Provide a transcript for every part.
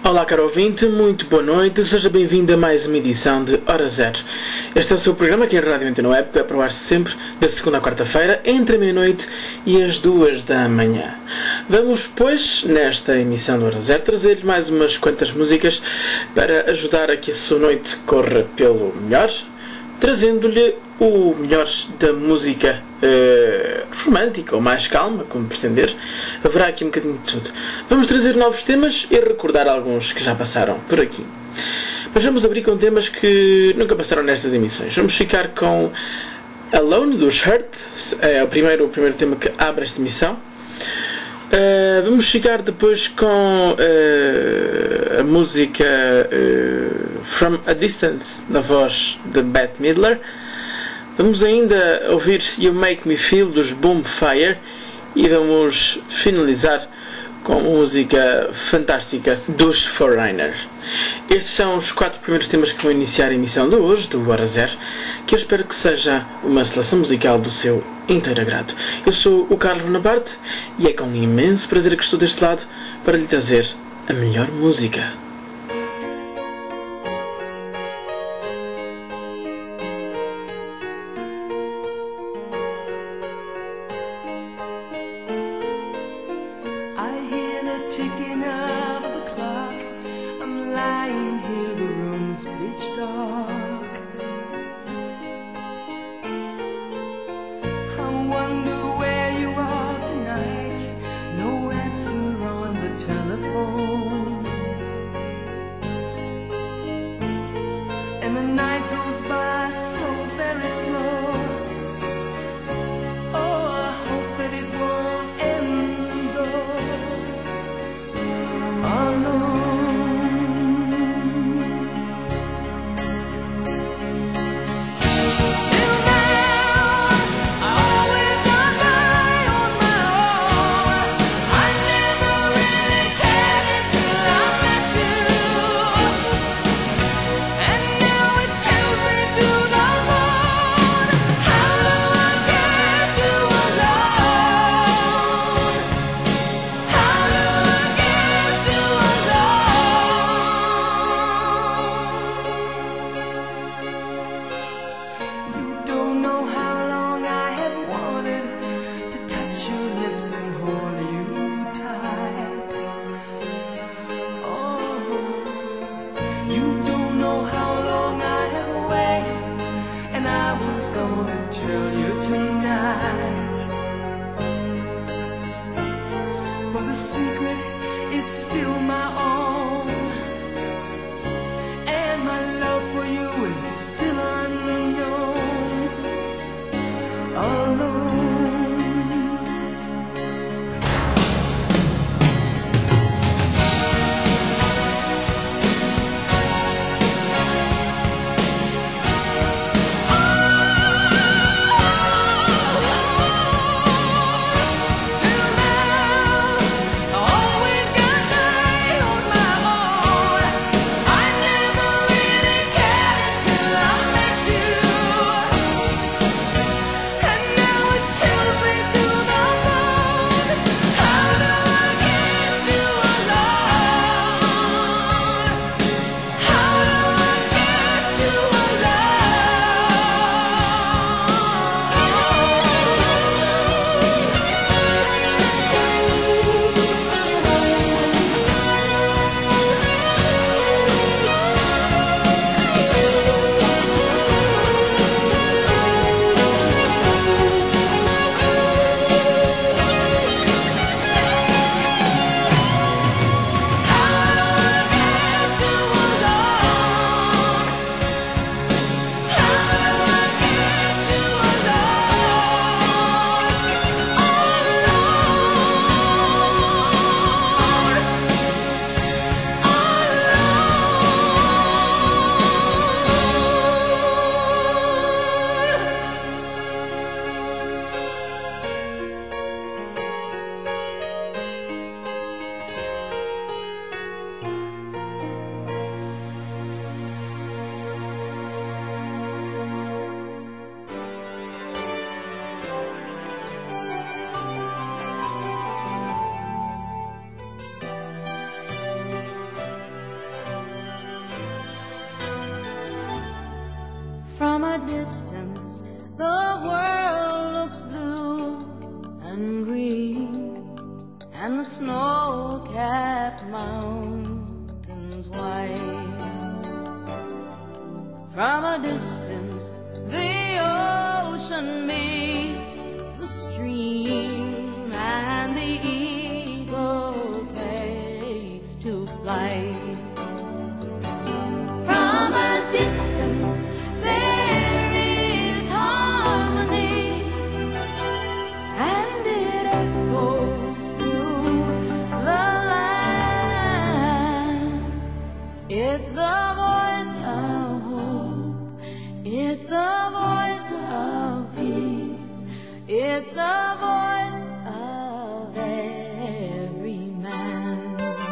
Olá, caro ouvinte, muito boa noite, seja bem-vindo a mais uma edição de Hora Zero. Este é o seu programa aqui em Rádio Antena Web, que vai pro ar sempre da segunda à quarta-feira, entre a meia-noite e as 2 da manhã. Vamos, pois, nesta emissão de Hora Zero, trazer-lhe mais umas quantas músicas para ajudar a que a sua noite corra pelo melhor, trazendo-lhe o melhor da música romântica ou mais calma, como pretender. Haverá aqui um bocadinho de tudo. Vamos trazer novos temas e recordar alguns que já passaram por aqui. Mas vamos abrir com temas que nunca passaram nestas emissões. Vamos ficar com Alone, dos Hurt. É o primeiro tema que abre esta emissão. Vamos ficar depois com a música From a Distance, na voz de Bette Midler. Vamos ainda ouvir You Make Me Feel, dos Boomfire, e vamos finalizar com a música fantástica dos Foreigner. Estes são os 4 primeiros temas que vão iniciar a emissão de hoje, do Hora Zero, que eu espero que seja uma seleção musical do seu inteiro agrado. Eu sou o Carlos Bonaparte e é com imenso prazer que estou deste lado para lhe trazer a melhor música. Ticking of the clock, I'm lying here, the room's pitch dark. I wonder where you are tonight, no answer on the telephone. And the night goes by so very slow. Oh, I hope that it won't end though. Always got my own From a distance, the world looks blue and green, and the snow-capped mountains white. From a distance, the ocean meets the stream, and the eagle takes to flight. From a distance, there is harmony, and it echoes through the land. It's the voice of hope, it's the voice of peace, it's the voice of every man.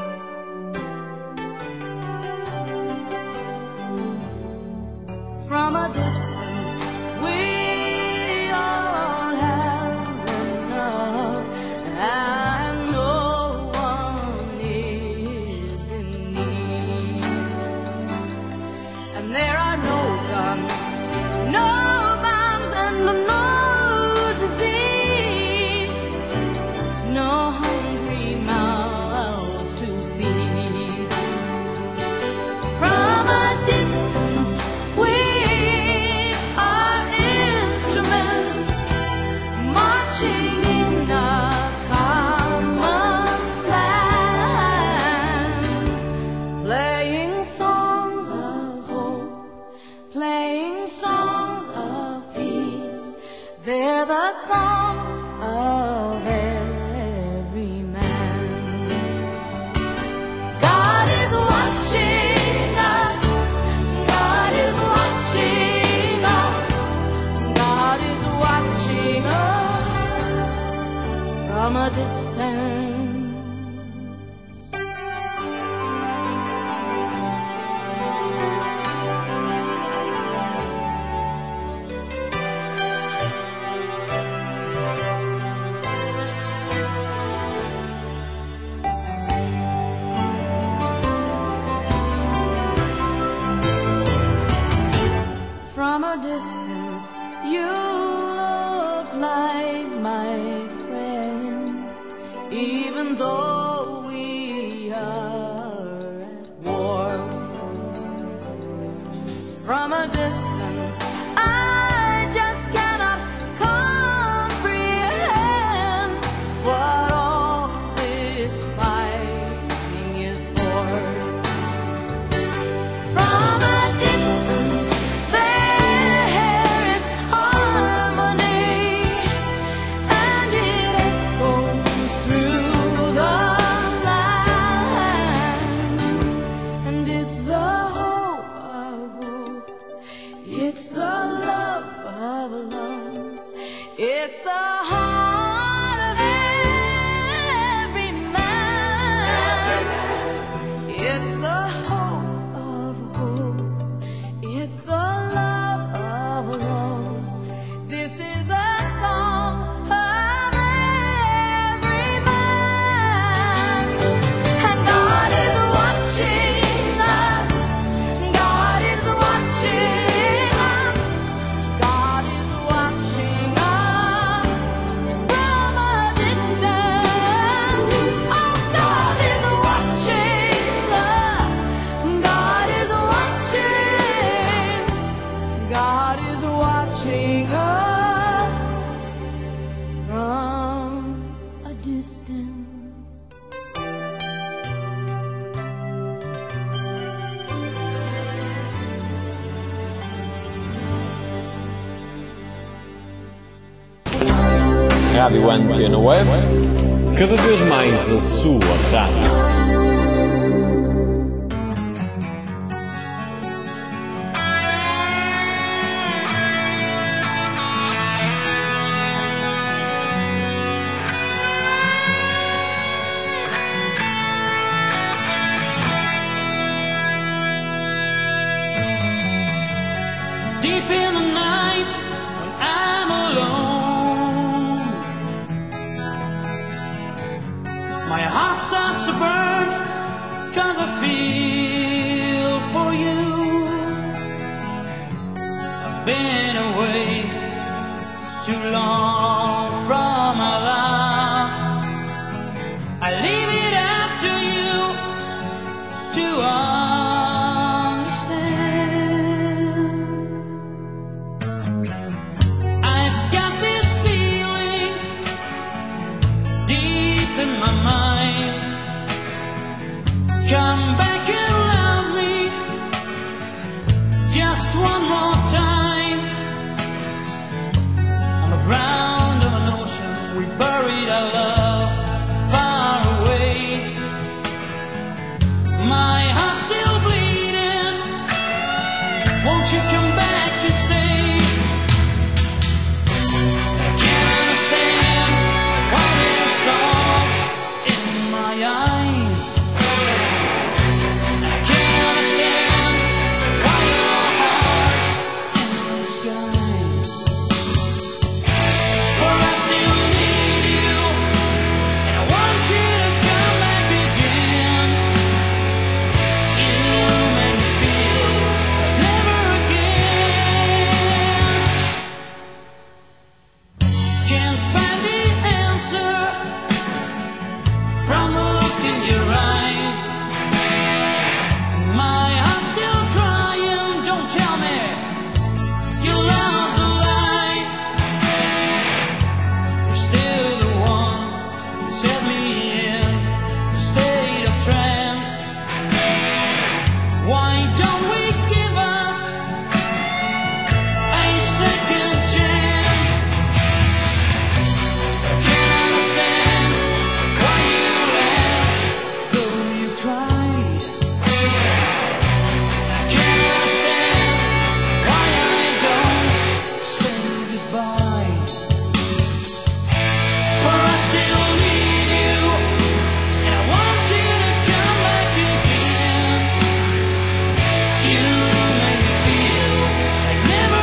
From a distance, we all have enough, and no one is in need. And there are no guns, no bombs, and no disease, no hungry mouths to feed. From a distance, we are instruments marching in a common land, playing songs of hope, playing songs of peace. They're the songs of every man. God is watching us, God is watching us, God is watching us from a distance. From a distance, you look like my friend, even though we are at war. From a distance, I just cannot comprehend what all this fighting is for. From a distance, there is harmony, and it echoes through the land. And it's the hope of hopes, it's the love of loves, it's the heart of every man. It's the hope of hopes, it's the love of loves. This is the song of every man. And God is watching us, God is watching us, God is watching us from a distance. Oh, God is watching us, God is watching, God is watching us from a distance. Rádio Antena Web, cada vez mais a sua rádio. Deep in the night when I'm alone, my heart starts to burn, 'cause I feel for you. I've been away too long from our love. I leave it up to you to understand. I've got this feeling deep in my mind. Come back and love me just one more time. On the ground of an ocean we buried our love far away. My heart's still bleeding. Won't you come back to stay? I can't understand why there's salt in my eyes. I can't understand why your heart's in the skies. For I still need you, and I want you to come back again. You make me feel like never again. Can't find the answer from the look in your eyes. My heart's still crying. Don't tell me your love's a lie. You're still the one who set me in a state of trance. Why don't we give us a second chance? I can't understand why you laughed though you cried. I can't understand why I don't say goodbye. For I still need you, and I want you to come back again. You make me feel like never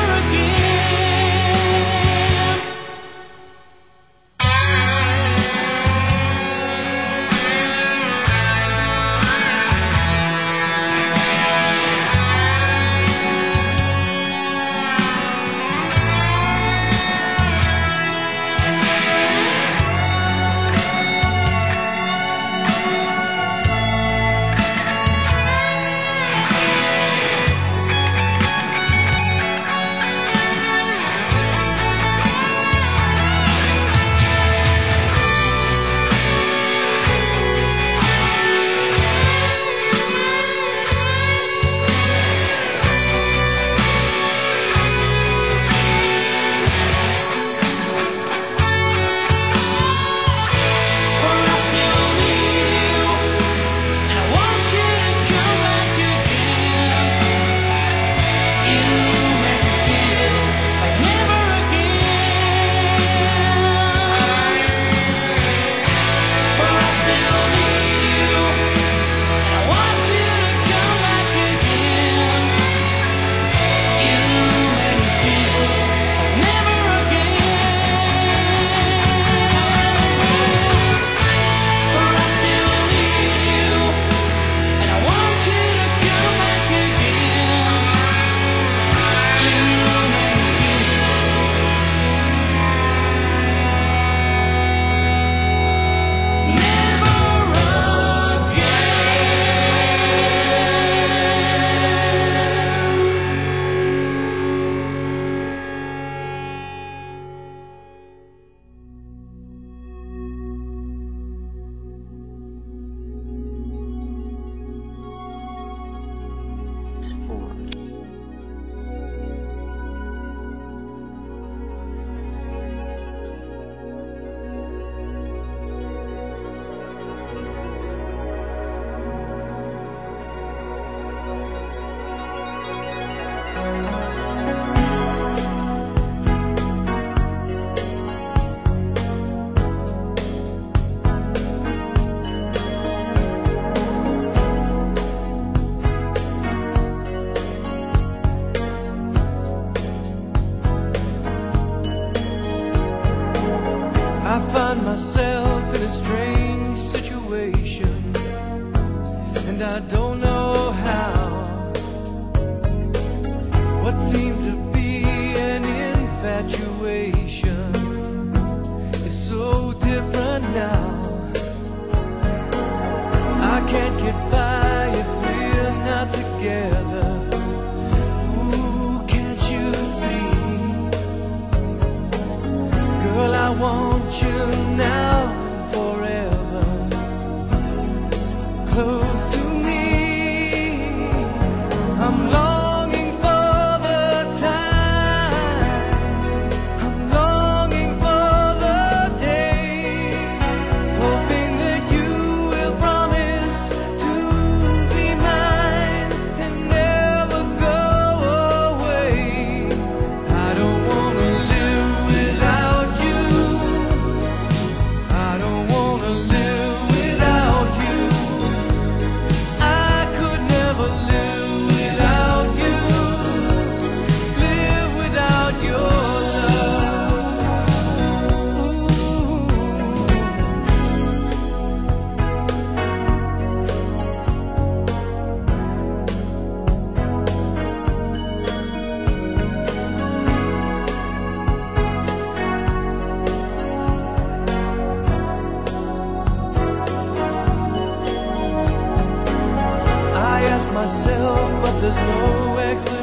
again. For I still need you, and I want you to come back again. You make me feel like never again. For I still need you, and I want you to come back again. You make me feel like never again. For I still need you, and I want you to come back again. You make me feel never I find myself in a strange situation, and I don't know how. What seemed to be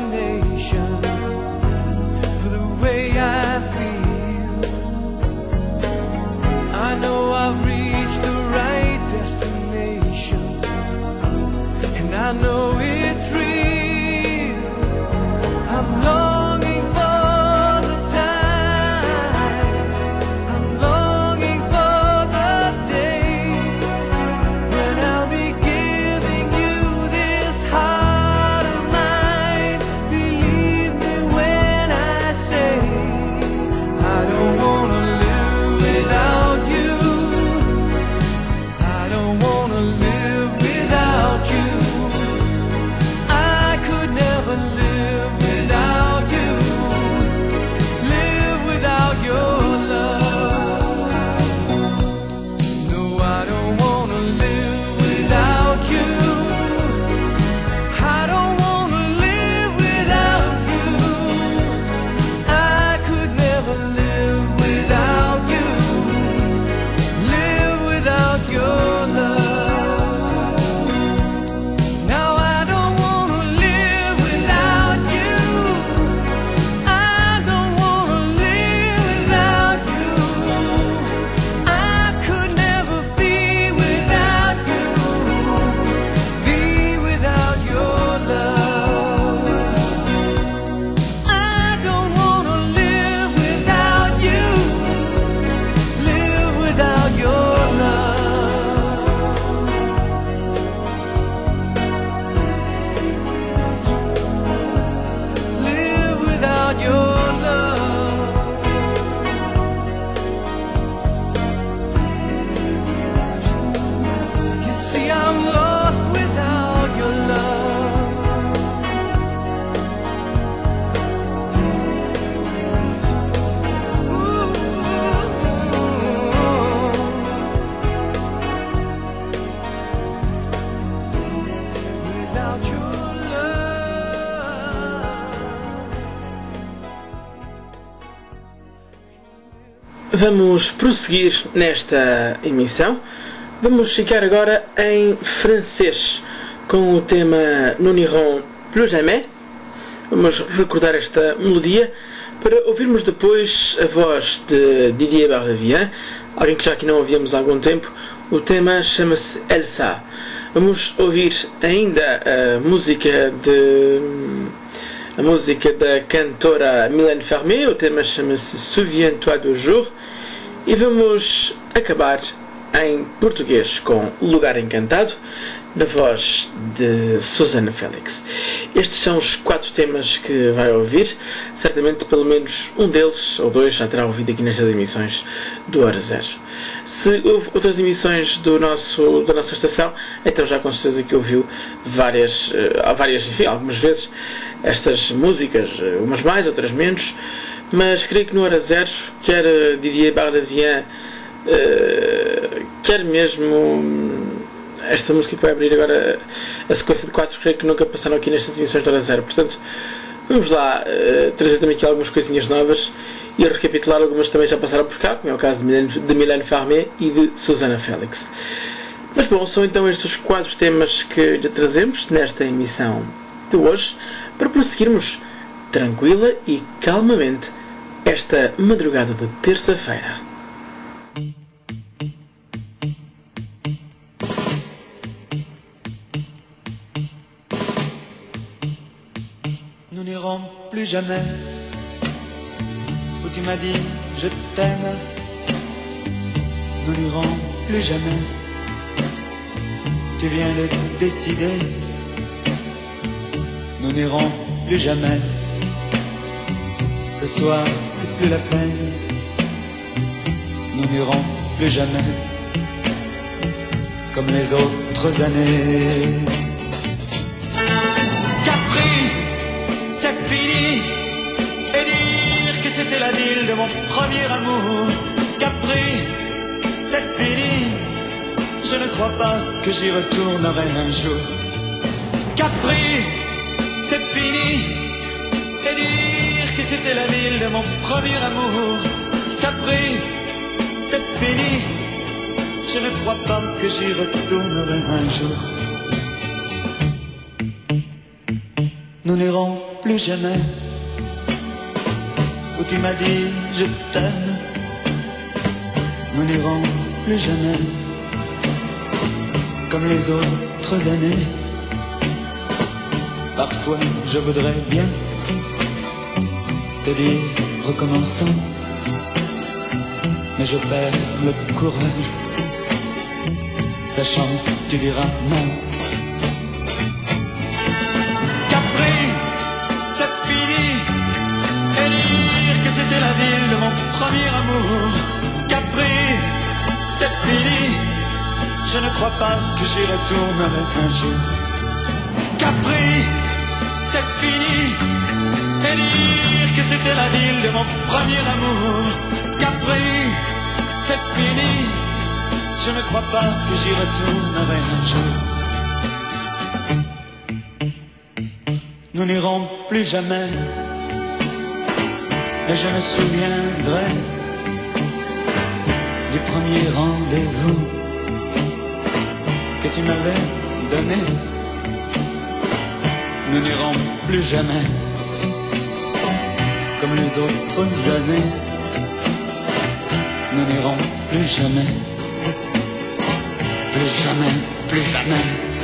explanation for the way I feel. I know I've reached the right destination, and I know it's real. I'm longing for the time, I'm longing for the day when I'll be giving you this heart of mine. Believe me when I say I don't wanna live without you. I don't wanna live without you. I could never live without you. Live without your love. No, I don't wanna live without you. I don't wanna live without you. I could never live without you. Live without your love. Now I don't wanna live without you. I don't wanna live without you. I could never be without you. Be without your love. I don't wanna live without you. Live without your love. Live without your love. You see, I'm lost without your love. Without your love. Vamos prosseguir nesta emissão. Vamos ficar agora em francês com o tema Nous n'irons plus jamais. Vamos recordar esta melodia para ouvirmos depois a voz de Didier Barbelivien, alguém que já aqui não ouvíamos há algum tempo. O tema chama-se Elsa. Vamos ouvir ainda a música da cantora Mylène Farmer. O tema chama-se Souviens-toi du jour. E vamos acabar em português com Lugar Encantado, na voz de Susana Félix. Estes são os 4 temas que vai ouvir. Certamente pelo menos um deles, ou 2, já terá ouvido aqui nestas emissões do Hora Zero. Se houve outras emissões da nossa estação, então já com certeza que ouviu enfim, algumas vezes estas músicas, umas mais, outras menos. Mas creio que no Hora Zero, quer Didier Barbelivien, quer mesmo esta música que vai abrir agora a sequência de 4, creio que nunca passaram aqui nestas emissões do Hora Zero. Portanto, vamos lá trazer também aqui algumas coisinhas novas e recapitular algumas que também já passaram por cá, como é o caso de Mylène Farmer e de Susana Félix. Mas bom, são então estes os 4 temas que lhe trazemos nesta emissão de hoje, para prosseguirmos tranquila e calmamente esta madrugada de terça-feira. Nous n'irons plus jamais où tu m'as dit je t'aime. Nous n'irons plus jamais. Tu viens de décider. Nous n'irons plus jamais. Ce soir, c'est plus la peine. Nous n'irons plus jamais comme les autres années. Capri, c'est fini. Et dire que c'était la ville de mon premier amour. Capri, c'est fini. Je ne crois pas que j'y retournerai un jour. Capri, c'est fini. Et dire que c'était la ville de mon premier amour. Capri, c'est fini. Je ne crois pas que j'y retournerai un jour. nous n'irons plus jamais où tu m'as dit je t'aime. Nous n'irons plus jamais comme les autres années. Parfois je voudrais bien te dire recommençons, mais je perds le courage, sachant que tu diras non. Capri, c'est fini, et dire que c'était la ville de mon premier amour. Capri, c'est fini, je ne crois pas que j'y retournerai un jour. Capri, c'est fini, et dire que c'était la ville de mon premier amour. Capri, c'est fini, je ne crois pas que j'y retournerai un jour. Nous n'irons plus jamais, et je me souviendrai du premier rendez-vous que tu m'avais donné. Nous n'irons plus jamais comme les autres années. Nous n'irons plus jamais, plus jamais, plus jamais.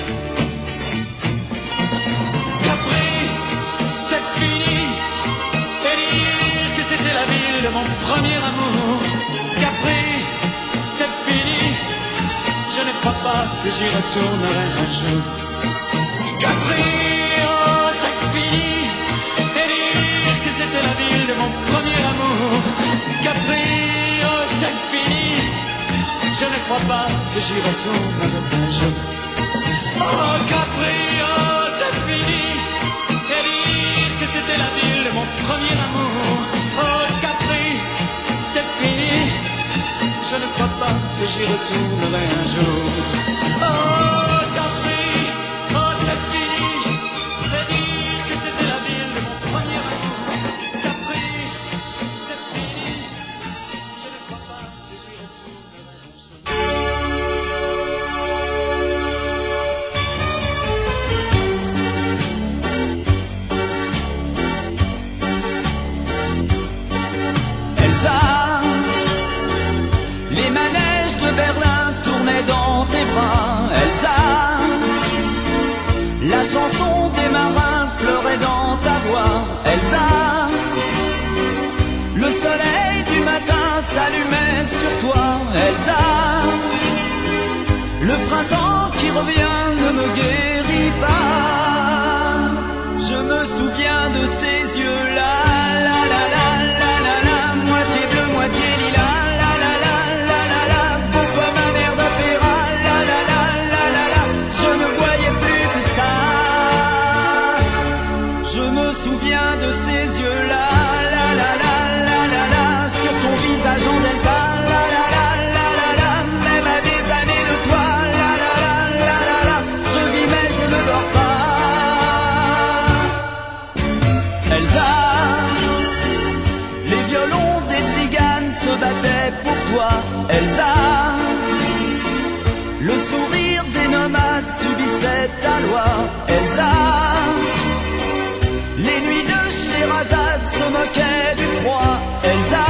Capri, c'est fini, et dire que c'était la ville de mon premier amour. Capri, c'est fini, je ne crois pas que j'y retournerai un jour. Capri, oh, c'est fini, et dire que c'était la ville de mon premier amour. Capri, oh, c'est fini, je ne crois pas que j'y retournerai un jour. Oh, Capri, oh, c'est fini, et dire que c'était la ville de mon premier amour. Oh, Capri, c'est fini, je ne crois pas que j'y retournerai un jour. Oh, Capri, oh, c'est fini, et dire que c'était la ville de mon premier amour. Capri, c'est fini, je ne crois pas que j'y retournerai un jour. Elsa, les manèges de Berlin tournaient dans tes bras. Elsa, la chanson des marins pleurait dans ta voix. Elsa, le soleil du matin s'allumait sur toi. Elsa, le printemps qui revient ne me guérit pas. Je me souviens de ces yeux-là, la la la la la la, moitié bleu, moitié lilas, la la la la la la, beau comme un air d'opéra, la la la la la la, je ne voyais plus que ça. Je me souviens de ces yeux-là, la la la la la la, sur ton visage en delta, la la la la la la, même à des années de toi, la la la la la la, je vis mais je ne dors pas. Elsa, les violons des tziganes se battaient pour toi. Elsa, le sourire des nomades subissait ta loi. Elsa, les nuits de Sherazade se moquaient du froid. Elsa,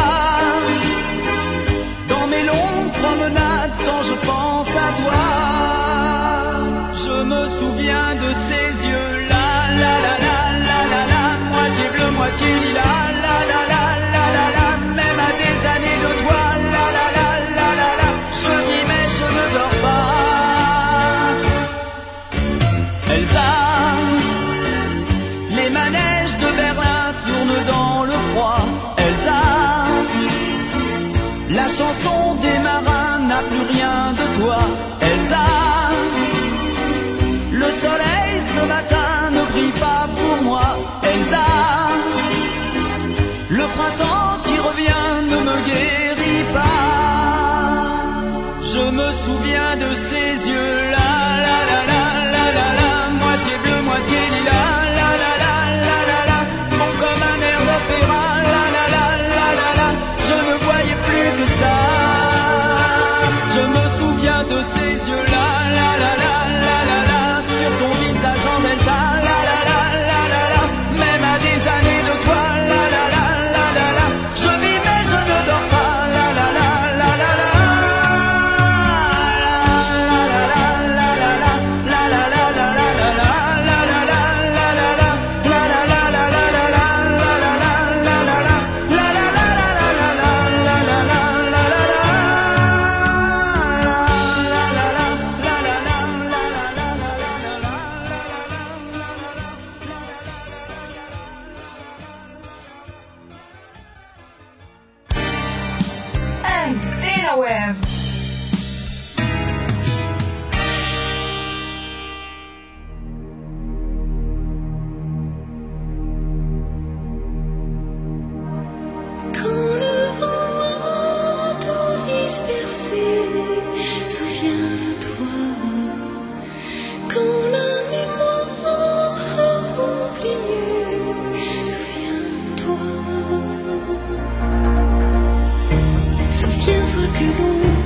dans mes longues promenades quand je pense à toi, je me souviens de ces yeux-là, la la la la la la, moitié bleu, moitié lilas, la la la la la la, même à des années de toi, la la la la la la, je vis mais je ne dors pas. Elsa, les manèges de Berlin tournent dans le froid. Elsa, la chanson des marins n'a plus rien de toi. Elsa, le soleil ce matin ne brille pas pour moi. Elsa, le printemps qui revient ne me guérit pas. Je me souviens de ces yeux-là, la la la la la la, moitié bleu, moitié lilas, la la la la la la, bon comme un air d'opéra, la la la la la la, je ne voyais plus que ça. Je me souviens de ces yeux-là, la la la la la la, sur ton visage en delta, la la la la la la, Web. Quand le vent a tout dispersé, souviens-toi. Quand la mémoire a oublié, souviens-toi. Souviens-toi que l'on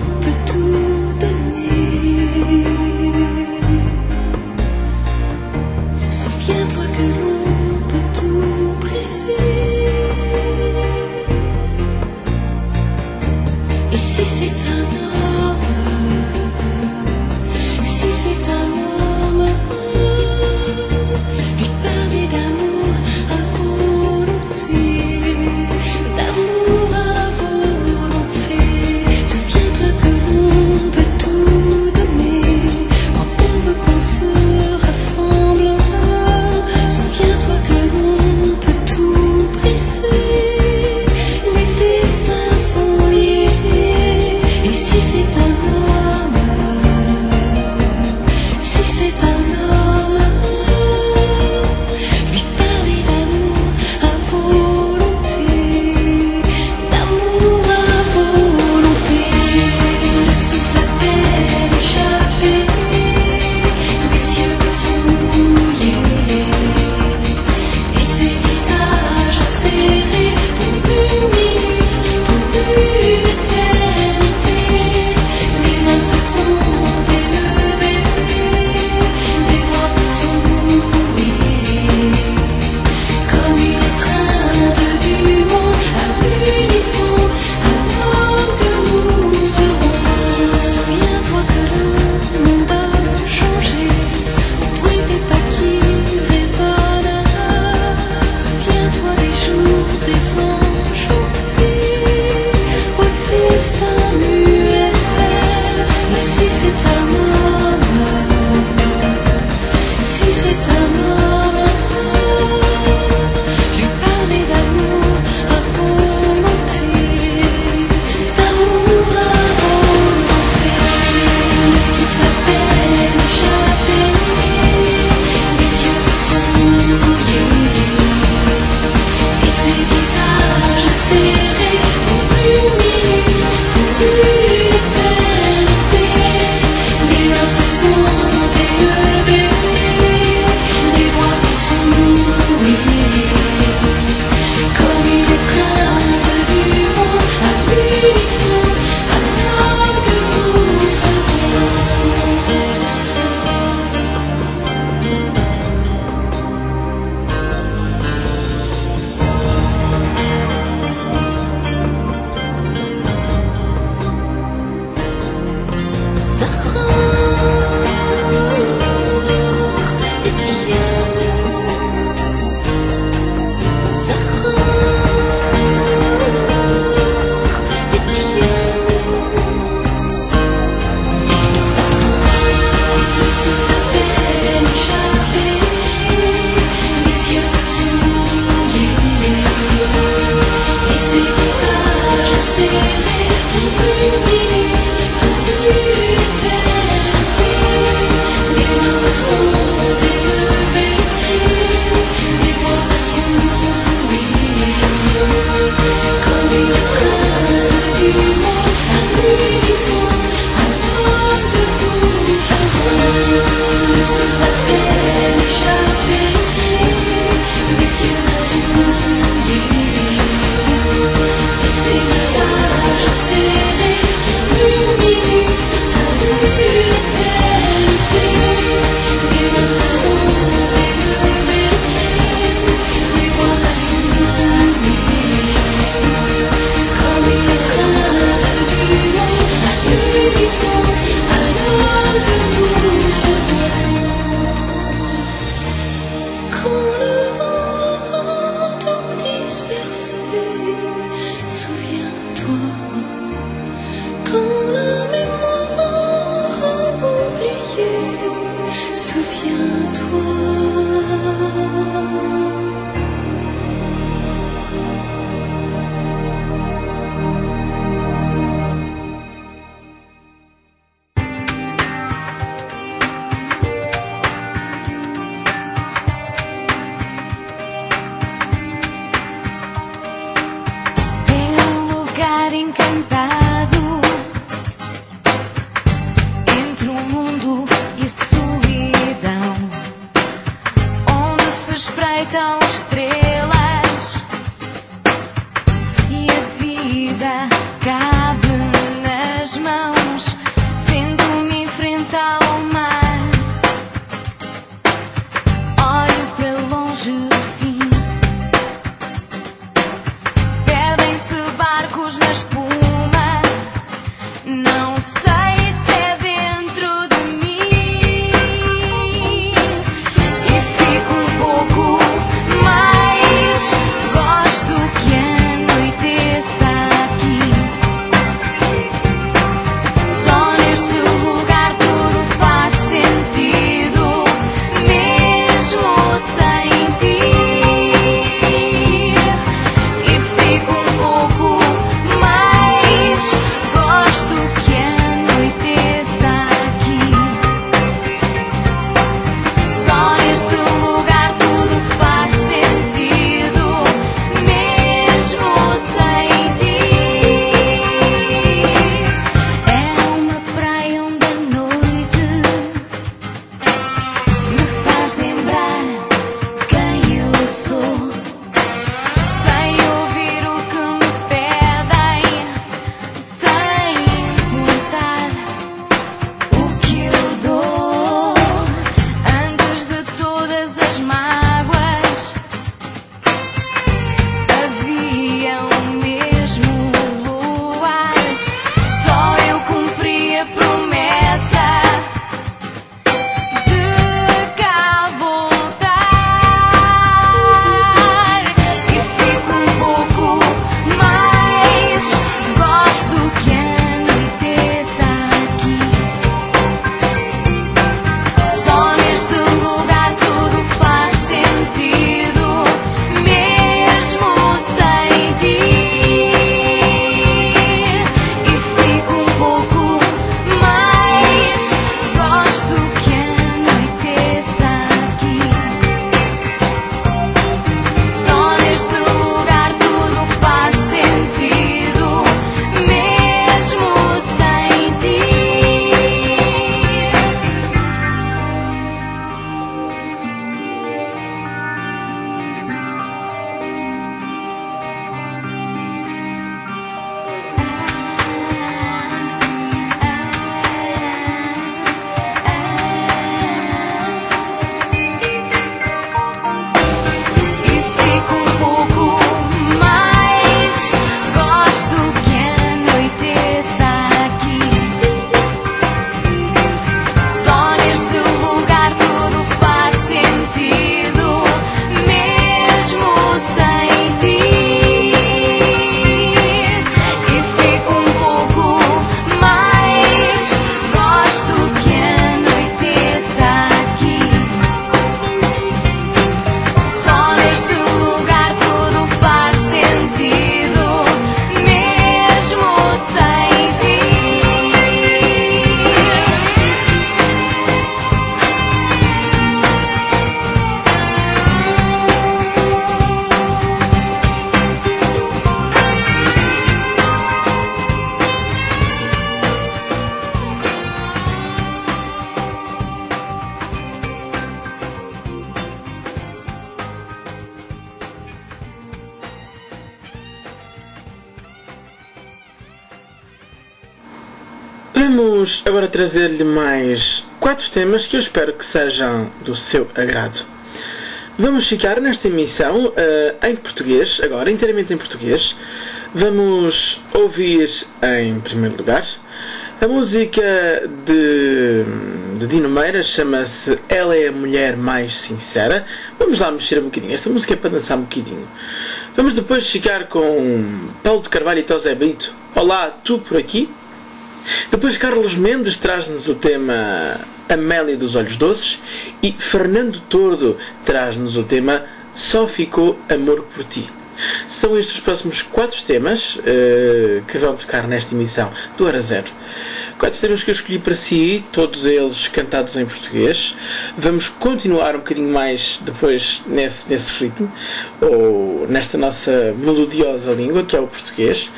Vamos agora trazer-lhe mais 4 temas que eu espero que sejam do seu agrado. Vamos ficar nesta emissão em português, agora inteiramente em português. Vamos ouvir em primeiro lugar a música de Dino Meira, chama-se Ela é a Mulher Mais Sincera. Vamos lá mexer um bocadinho, esta música é para dançar um bocadinho. Vamos depois ficar com Paulo de Carvalho e Tosé Brito, Olá, Tu Por Aqui. Depois Carlos Mendes traz-nos o tema Amélia dos Olhos Doces e Fernando Tordo traz-nos o tema Só Ficou Amor Por Ti. São estes os próximos 4 temas que vão tocar nesta emissão do Hora Zero. 4 temas que eu escolhi para si, todos eles cantados em português. Vamos continuar um bocadinho mais depois nesse ritmo, ou nesta nossa melodiosa língua, que é o português.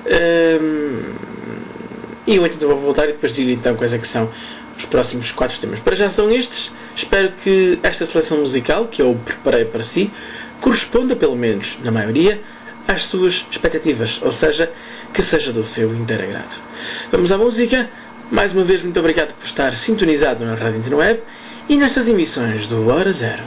E eu então vou voltar e depois digo então quais é que são os próximos 4 temas. Para já são estes. Espero que esta seleção musical que eu preparei para si corresponda, pelo menos na maioria, às suas expectativas, ou seja, que seja do seu inteiro agrado. Vamos à música. Mais uma vez, muito obrigado por estar sintonizado na Rádio Antena Web e nestas emissões do Hora Zero.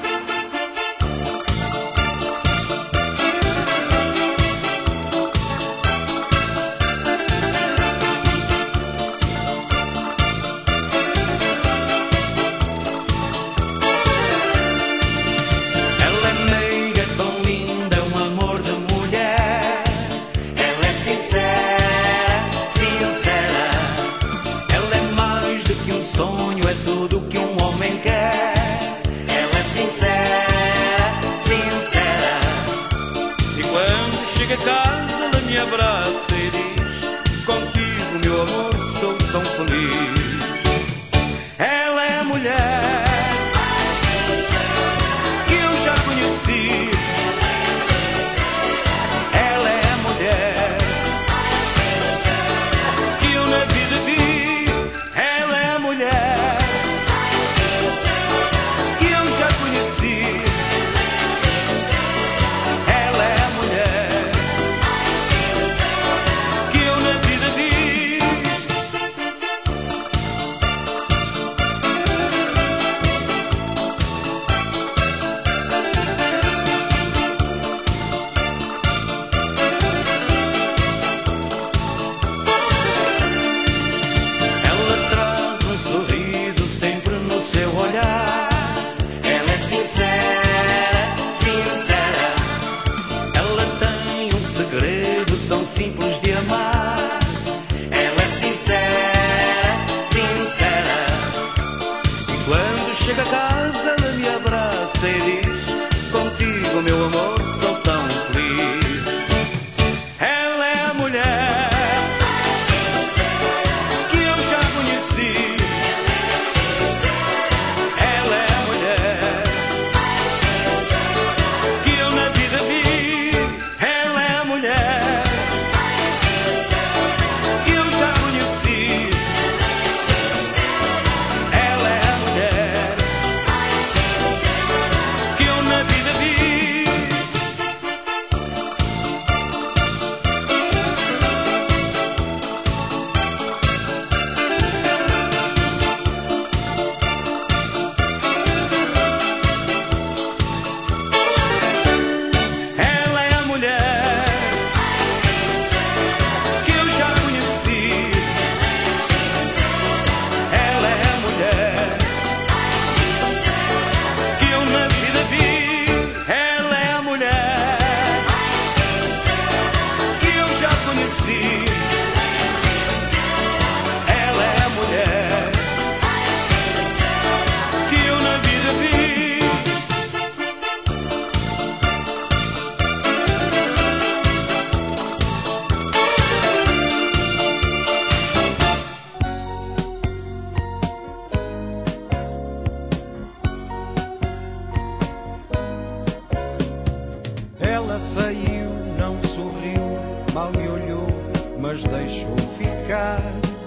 Ela saiu, não sorriu, mal me olhou, mas deixou ficar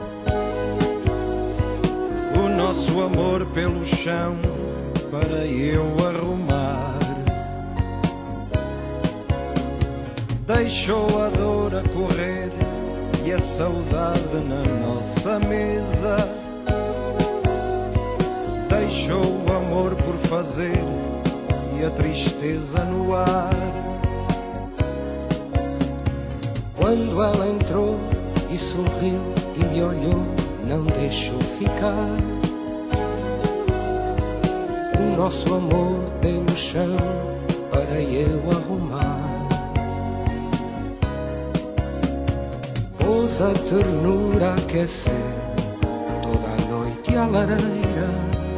o nosso amor pelo chão para eu arrumar. Deixou a dor a correr e a saudade na nossa mesa. Deixou o amor por fazer e a tristeza no ar. Quando ela entrou e sorriu e me olhou, não deixou ficar o nosso amor pelo chão para eu arrumar. Pôs a ternura a aquecer toda a noite à lareira.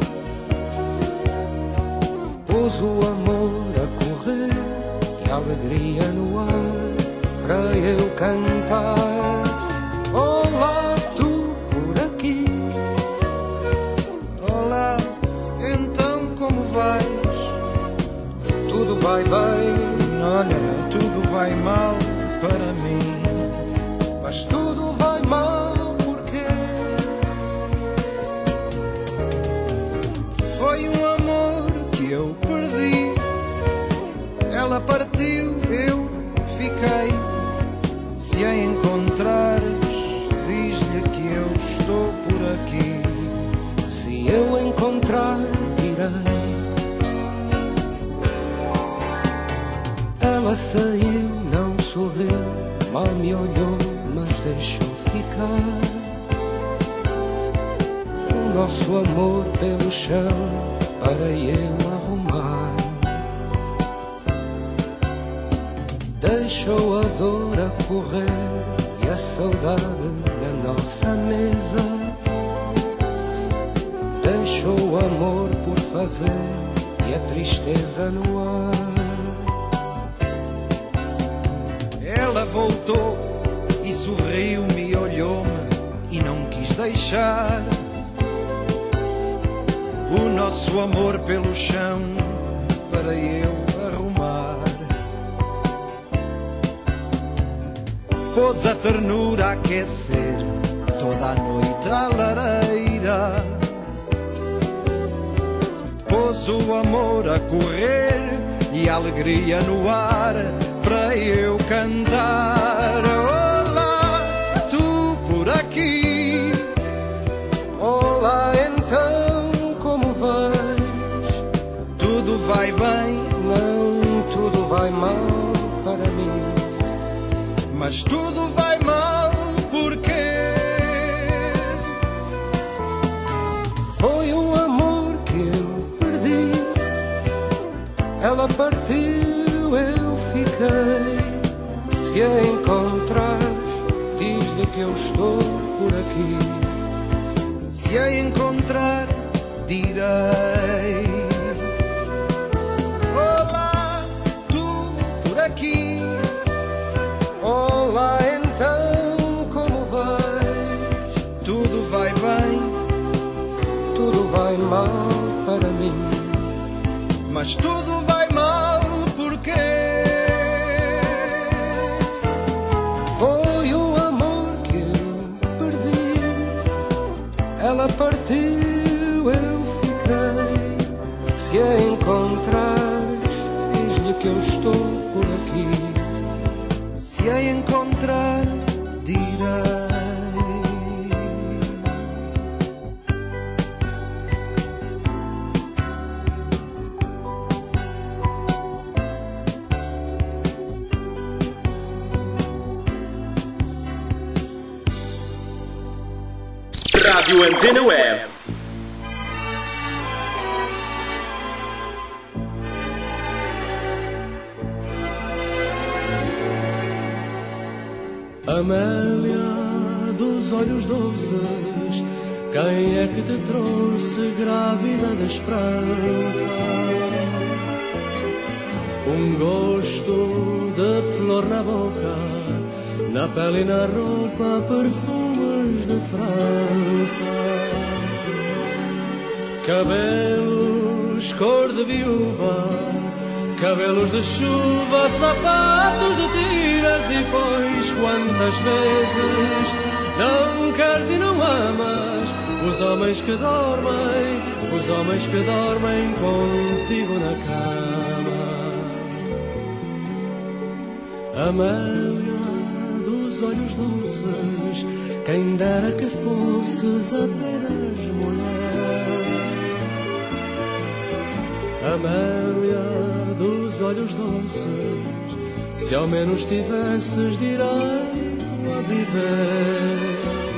Pôs o amor a correr e a alegria no ar para eu cantar. Olá, tu por aqui. Olá, então como vais? Tudo vai bem, Olha, tudo vai mal para mim. mas tudo vai mal porque Foi um amor que eu perdi. Ela partiu, eu fiquei. Se a encontrares, diz-lhe que eu estou por aqui. se eu encontrar, direi. Ela saiu, não sorriu, mal me olhou, mas deixou ficar o nosso amor pelo chão para eu arrumar. Deixou a dor a correr e a saudade na nossa mesa. Deixou o amor por fazer e a tristeza no ar. Ela voltou e sorriu-me, olhou-me e não quis deixar o nosso amor pelo chão para eu arrumar. Pôs a ternura a aquecer toda a noite à lareira. Pôs o amor a correr e a alegria no ar para eu cantar. Olá, tu por aqui. Olá, então como vais? Tudo vai bem, Não, tudo vai mal para mim. mas tudo vai mal porque Foi um amor que eu perdi. Ela partiu, eu fiquei. Se a encontrares, diz-lhe que eu estou por aqui. se a encontrar, direi. Olá, tu por aqui. Olá, então como vais? Tudo vai bem, Tudo vai mal para mim. mas tudo vai mal porque Foi o amor que eu perdi. Ela partiu, eu fiquei. Se a encontrares, diz-lhe que eu estou por aqui. se a encontrar, direi. Rádio Antena Web. Amélia dos olhos doces, quem é que te trouxe grávida da esperança? Um gosto de flor na boca, na pele e na roupa, perfumes de França. Cabelos cor de viúva, cabelos de chuva, sapatos de tiras. E pois quantas vezes não queres e não amas os homens que dormem contigo na cama. Amélia dos olhos doces, quem dera que fosses apenas mulher. Amélia dos olhos doces, se ao menos tivesses direito a viver.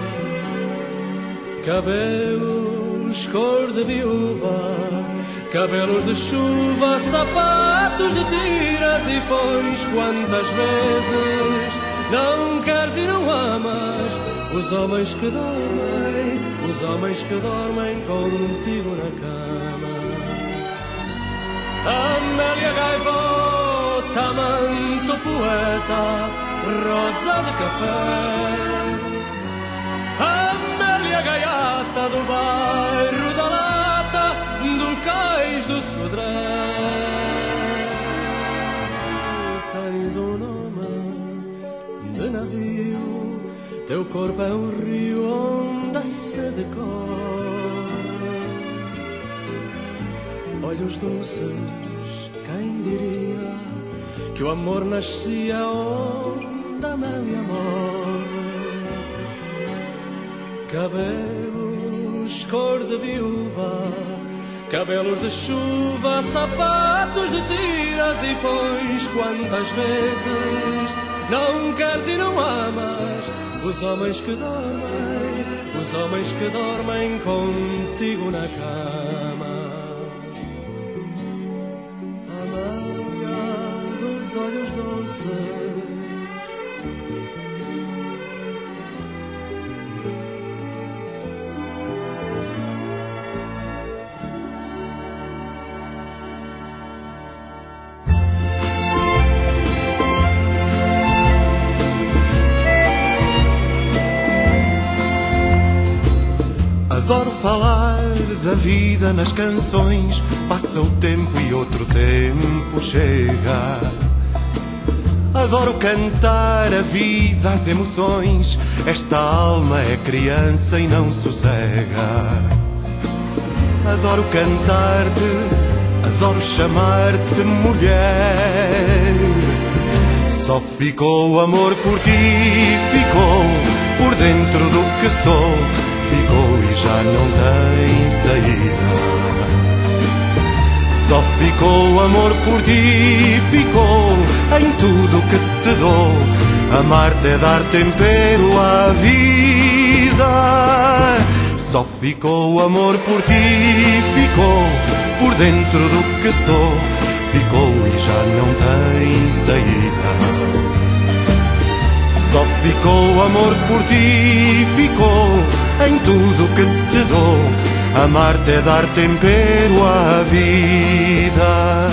Cabelos cor de viúva, cabelos de chuva, sapatos de tiras e pões. Quantas vezes não queres e não amas os homens que dormem contigo na cama. Amélia gaivota, manto poeta, rosa de café. Amélia gaiata do bairro da Lata, do cais do Sodré. Tens um nome de navio, teu corpo é um rio onde a sede corre. Olhos doces, quem diria que o amor nascia onde a Amélia morre. Cabelos cor de viúva, cabelos de chuva, sapatos de tiras e pões. Quantas vezes não queres e não amas os homens que dormem contigo na cama. Amélia dos olhos doces, adoro falar da vida nas canções. Passa o tempo e outro tempo chega. Adoro cantar a vida, as emoções. Esta alma é criança e não sossega. Adoro cantar-te, adoro chamar-te mulher. Só ficou o amor por ti, ficou por dentro do que sou. Ficou e já não tem saída. Só ficou o amor por ti, ficou em tudo que te dou. Amar-te é dar tempero à vida. Só ficou o amor por ti, ficou por dentro do que sou. Ficou e já não tem saída. Só ficou o amor por ti, ficou em tudo que te dou. Amar-te é dar tempero à vida.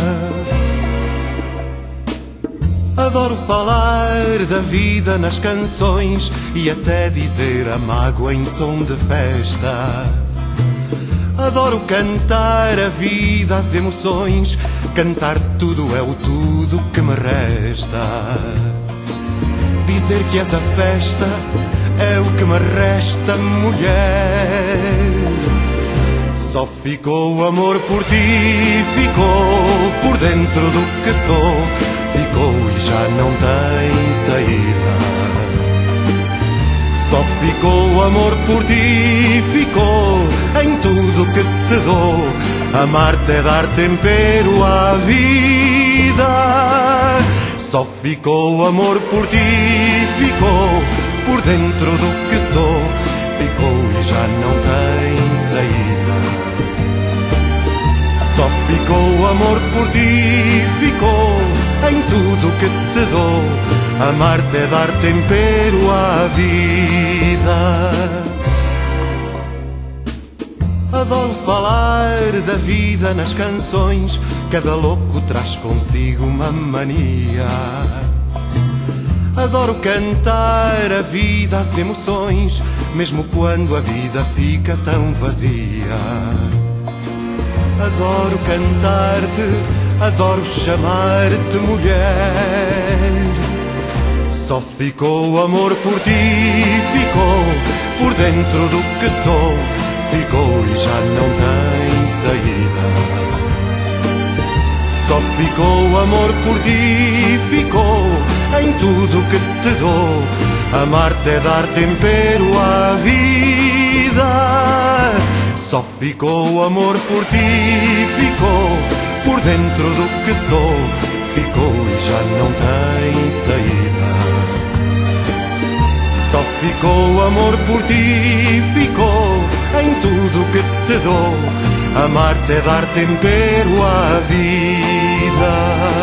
Adoro falar da vida nas canções e até dizer a mágoa em tom de festa. Adoro cantar a vida, as emoções. Cantar tudo é o tudo que me resta. Dizer que essa festa é o que me resta, mulher. Só ficou o amor por ti, ficou por dentro do que sou. Ficou e já não tem saída. Só ficou o amor por ti, ficou em tudo que te dou. Amar-te é dar tempero à vida. Só ficou o amor por ti, ficou por dentro do que sou. Ficou e já não tem saída. Só ficou o amor por ti, ficou em tudo que te dou. Amar-te é dar tempero à vida. Adoro falar da vida nas canções. Cada louco traz consigo uma mania. Adoro cantar a vida, as emoções, mesmo quando a vida fica tão vazia. Adoro cantar-te, adoro chamar-te mulher. Só ficou o amor por ti, ficou por dentro do que sou. Ficou e já não tem saída. Só ficou o amor por ti, ficou em tudo que te dou. Amar-te é dar tempero à vida. Só ficou o amor por ti, ficou por dentro do que sou, ficou e já não tem saída. Só ficou o amor por ti, ficou em tudo que te dou. Amar-te é dar tempero à vida.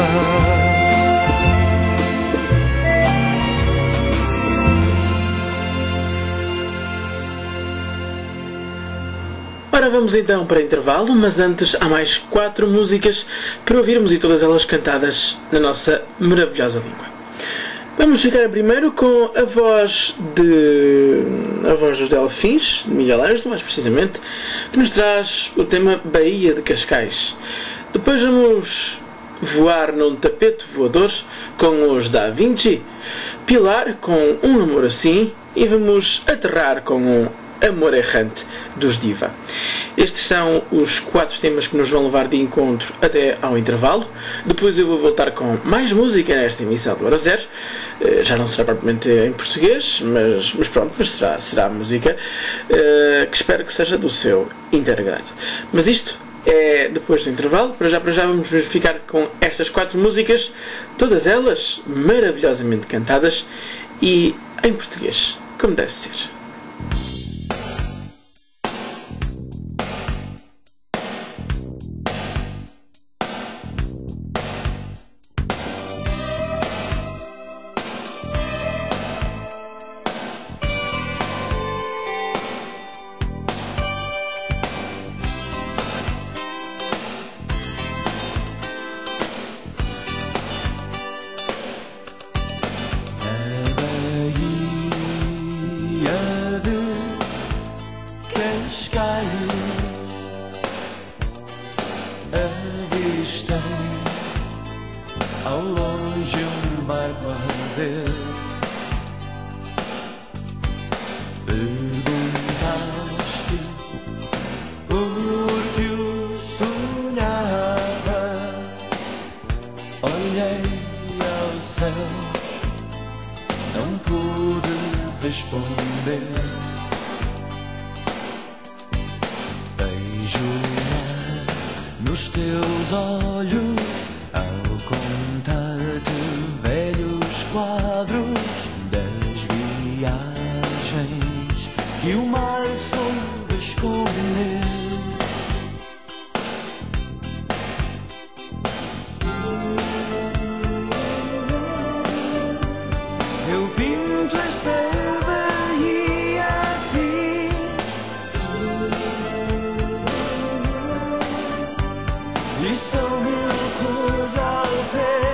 Ora, vamos então para intervalo, mas antes há mais 4 músicas para ouvirmos e todas elas cantadas na nossa maravilhosa língua. Vamos ficar primeiro com a voz dos Delfins, de Miguel Ângelo, mais precisamente, que nos traz o tema Baía de Cascais. Depois vamos voar num tapete voador com os Da Vinci, Pilar com Um Amor Assim e vamos aterrar com um Amor Errante dos Diva. Estes são os 4 temas que nos vão levar de encontro até ao intervalo. Depois eu vou voltar com mais música nesta emissão do Hora Zero. Já não será propriamente em português, mas pronto, mas será música que espero que seja do seu integrado. Mas isto é depois do intervalo. Para já vamos ficar com estas 4 músicas, todas elas maravilhosamente cantadas e em português, como deve ser. Ao longe barco a arder. Perguntaste por que o sonhava. Olhei ao céu, não pude responder. Vejo-a nos teus olhos ao contar-te velhos quadros das viagens que o mar soube esconder. Eu pinto esta Bahia assim, e são mil cores ao pé.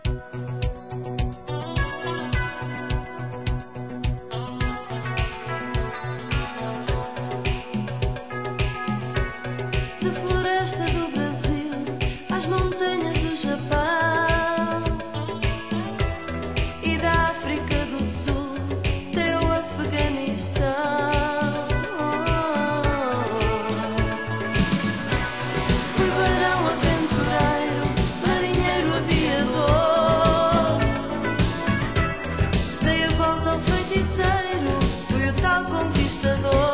Da floresta do Brasil às montanhas do Japão, e da África do Sul até o Afeganistão. Fui barão aventureiro, marinheiro aviador, dei a volta ao feiticeiro, fui o tal conquistador.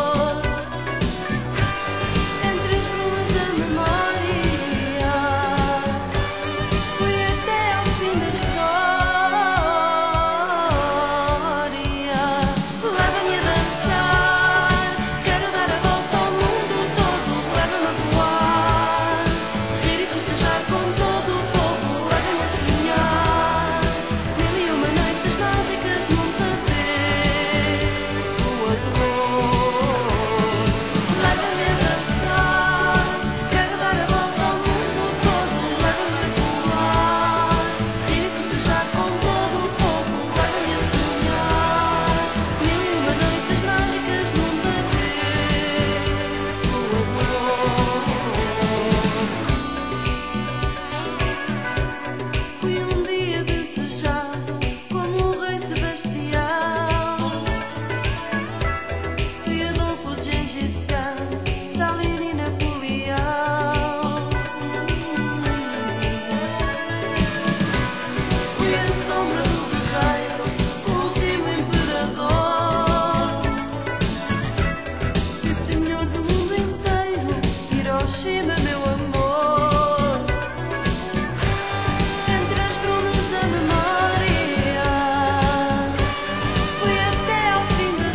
Hiroshima, meu amor, entre as brumas da memória, fui até ao fim da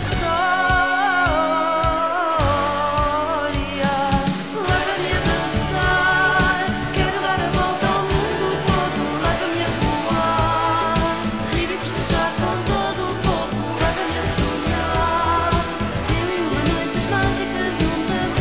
história. Leva-me a dançar, quero dar a volta ao mundo todo. Leva-me a voar, rir e festejar com todo o povo. Leva-me a sonhar, mil e uma noites mágicas num tapete.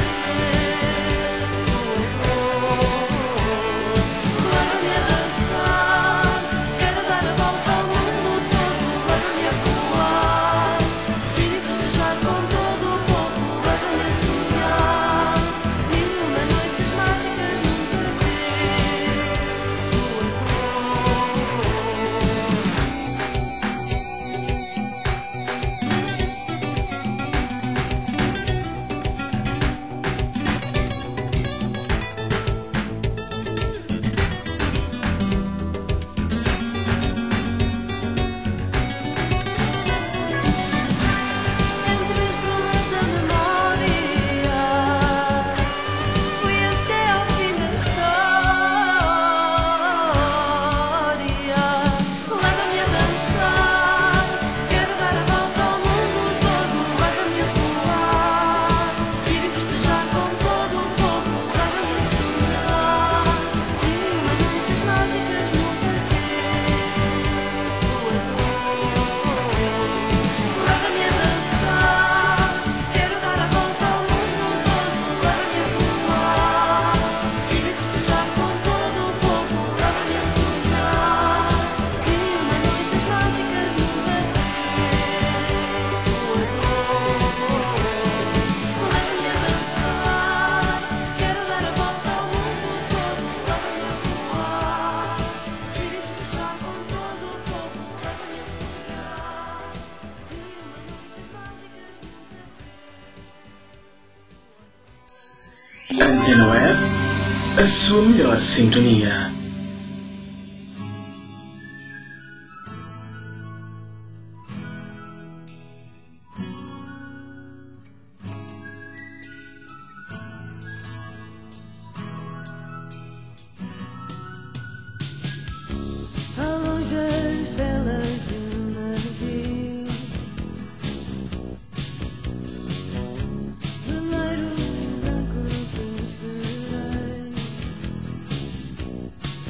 Leva-me a dançar, quero dar a volta ao mundo todo. Leva-me a voar, rir e festejar com todo o povo. Leva-me a sonhar, mil e uma noites mágicas num entre as brumas da memória, fui até ao fim da história. Leva-me a dançar, quero dar a volta ao mundo todo. Leva-me a voar, rir e festejar com todo o povo. Leva-me a sonhar, mil e uma noites mágicas num tapete voador. Leva-me a dançar, quero dar a volta ao mundo todo. Leva-me a voar, rir e festejar com todo o povo. Leva-me a sonhar, mil e uma noites mágicas num tapete voador. Leva-me a dançar, quero dar a volta ao mundo todo. Leva-me a voar, rir e festejar com todo o povo. Leva-me a sonhar, mil e uma noites mágicas num tapete. Antena Web, a sua melhor sintonia. Ao longe as velas de um navio, veleiro branco que esperei.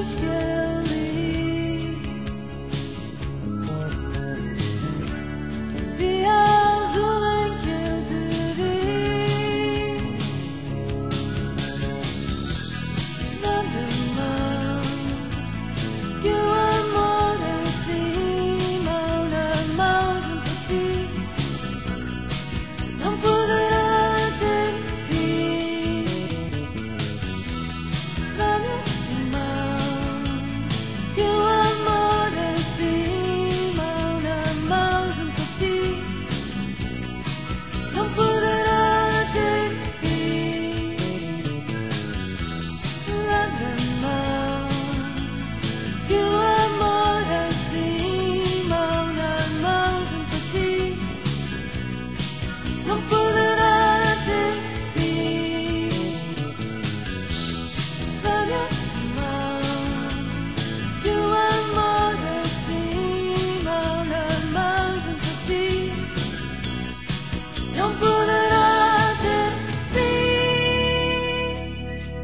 versos que eu li. Dia azul em que eu te vi. Na minha mão, que o amor em cima, na mão junto a ti, não poderá ter fim. Na minha mão, que o amor em cima, na mão junto a ti, não poderá ter fim. Na minha mão, que o amor em cima, na mão junto a ti, não poderá ter fim. Na minha mão, que o amor em cima, na mão junto a ti, não poderá ter fim.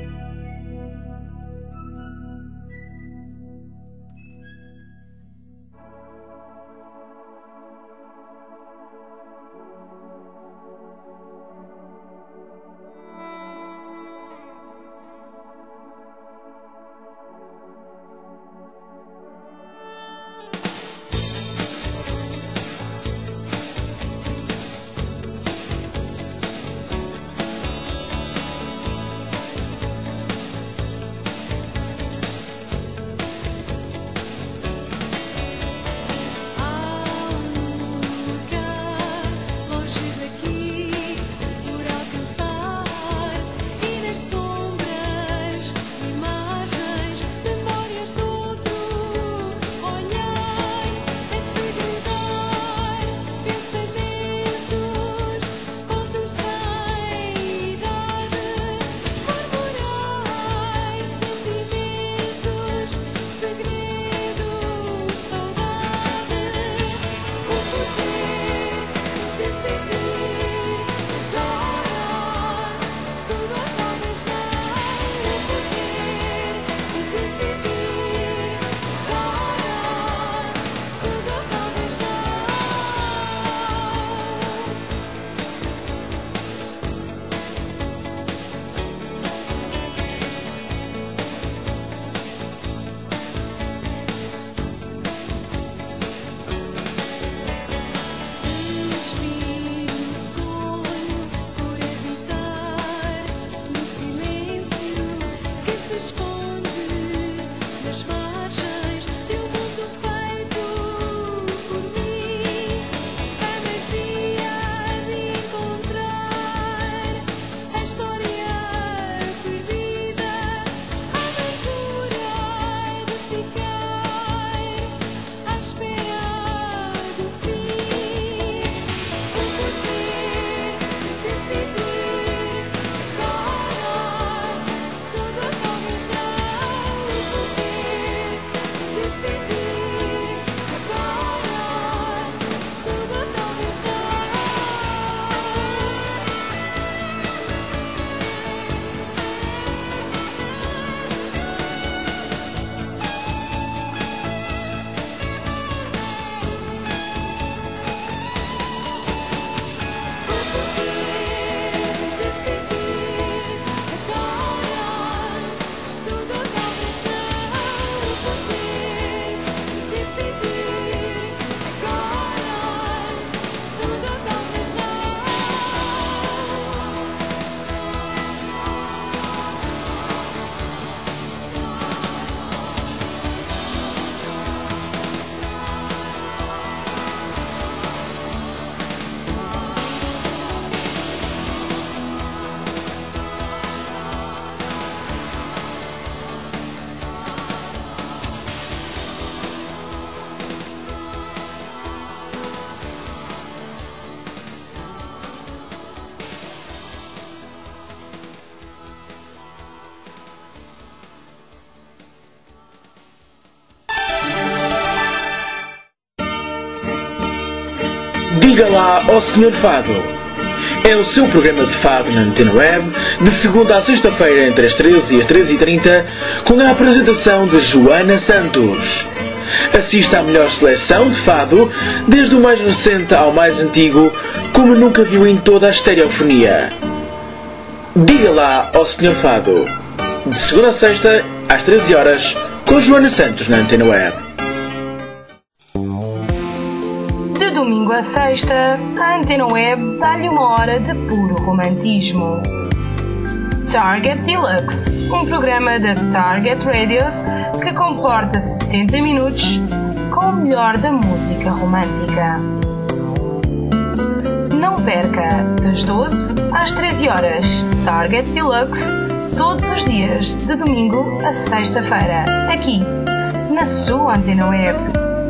Há um lugar longe daqui por alcançar, e nas sombras imagens, memórias de outro olhar, é segredar pensamentos, outros sem idade, murmurar sentimentos, segredos, saudade. O poder de sentir agora, tudo ou talvez não. O poder de sentir agora, tudo ou talvez não. Inspiro um sonho por habitar no silêncio que se esconde nas margens de um mundo feito por mim. A magia de encontrar a história perdida, a aventura de ficar à espera do fim. O poder de sentir agora, tudo ou talvez não. O poder de sentir agora, tudo ou talvez não. Diga lá ao Sr. Fado. é o seu programa de fado na Antena Web, de segunda a sexta-feira entre as 13 e as 13h30, com a apresentação de Joana Santos. Assista à melhor seleção de fado, desde o mais recente ao mais antigo, como nunca viu em toda a estereofonia. Diga lá ao Sr. Fado, de segunda a sexta, às 13 horas, com Joana Santos na Antena Web. De domingo a sexta, a Antena Web dá-lhe uma hora de puro romantismo. Target Deluxe, um programa da Target Radios que comporta 70 minutos com o melhor da música romântica. Não perca, das 12 às 13 horas, Target Deluxe, todos os dias, de domingo a sexta-feira, aqui, na sua Antena Web.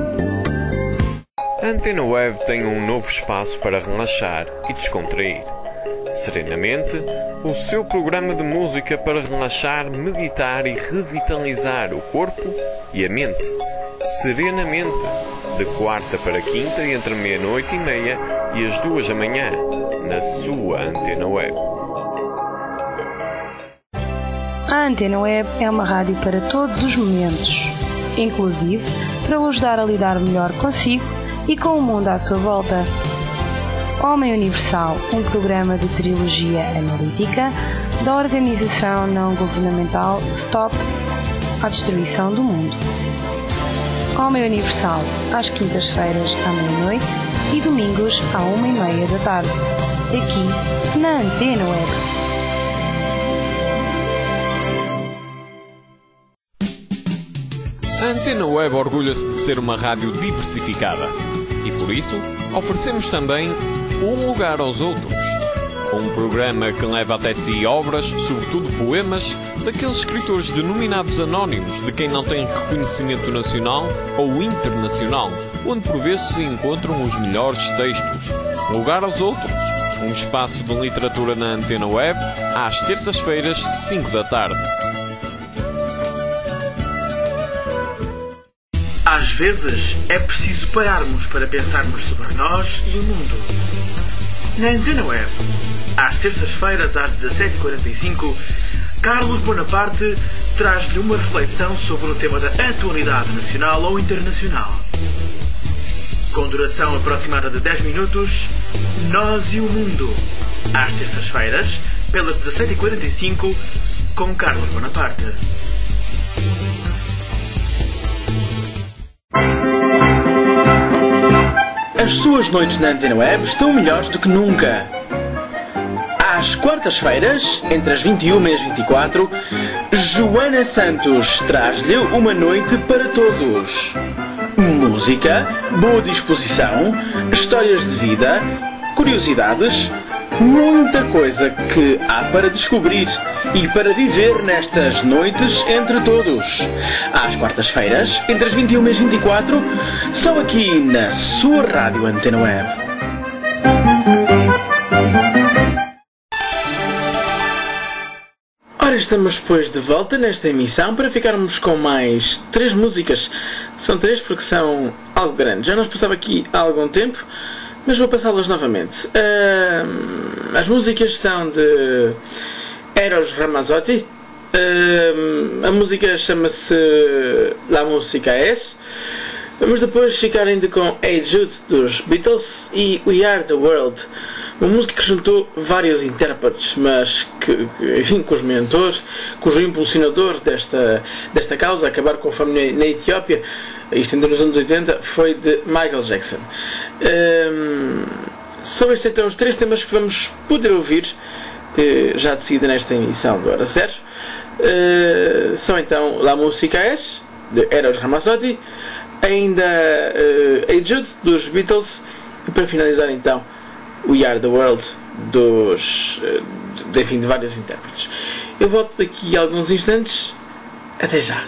A Antena Web tem um novo espaço para relaxar e descontrair. Serenamente, o seu programa de música para relaxar, meditar e revitalizar o corpo e a mente. Serenamente, de quarta para quinta, entre meia-noite e meia e as 2 da manhã, na sua Antena Web. A Antena Web é uma rádio para todos os momentos, inclusive para o ajudar a lidar melhor consigo e com o mundo à sua volta. Homem Universal, um programa de trilogia analítica da organização não governamental Stop à Destruição do Mundo. Homem Universal, às quintas-feiras à meia-noite e domingos à 1h30 da tarde, aqui na Antena Web. A Antena Web orgulha-se de ser uma rádio diversificada e, por isso, oferecemos também Um Lugar aos Outros, um programa que leva até si obras, sobretudo poemas, daqueles escritores denominados anónimos, de quem não tem reconhecimento nacional ou internacional, onde por vezes se encontram os melhores textos. Um Lugar aos Outros, um espaço de literatura na Antena Web, às terças-feiras, 5 da tarde. Às vezes é preciso pararmos para pensarmos sobre nós e o mundo. Na Antena Web, às terças-feiras às 17h45, Carlos Bonaparte traz-lhe uma reflexão sobre o tema da atualidade nacional ou internacional. Com duração aproximada de 10 minutos, Nós e o Mundo, às terças-feiras, pelas 17h45, com Carlos Bonaparte. As suas noites na Antena Web estão melhores do que nunca. Às quartas-feiras, entre as 21 e as 24, Joana Santos traz-lhe uma noite para todos. Música, boa disposição, histórias de vida, curiosidades, muita coisa que há para descobrir e para viver nestas noites entre todos. Às quartas-feiras, entre as 21 e as 24, só aqui na sua rádio Antena Web. Ora, estamos depois de volta nesta emissão para ficarmos com mais 3 músicas. São 3 porque são algo grandes. Já nos passava aqui há algum tempo, mas vou passá-las novamente. As músicas são de Eros Ramazzotti. A música chama-se La Música Es. Vamos depois ficar ainda com Hey Jude dos Beatles e We Are The World, uma música que juntou vários intérpretes, mas que enfim, cujo mentor, cujo impulsionador desta causa, acabar com a fome na Etiópia, isto ainda nos anos 80, foi de Michael Jackson. São estes então os 3 temas que vamos poder ouvir já de seguida nesta emissão do Hora Zero. São então La Música Es, de Eros Ramazzotti, ainda Hey Jude dos Beatles e para finalizar então We Are The World de vários intérpretes. Eu volto daqui a alguns instantes. Até já.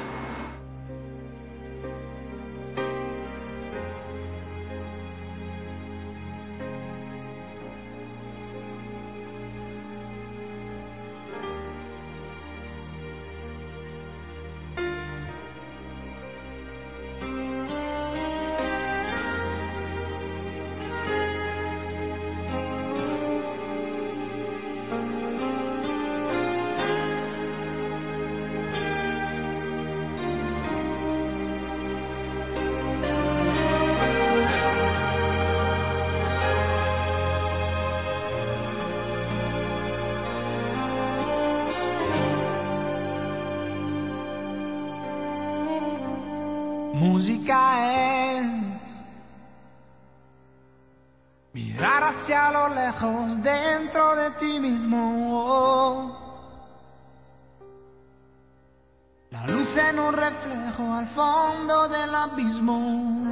Música es mirar hacia lo lejos dentro de ti mismo. La luz en un reflejo al fondo del abismo.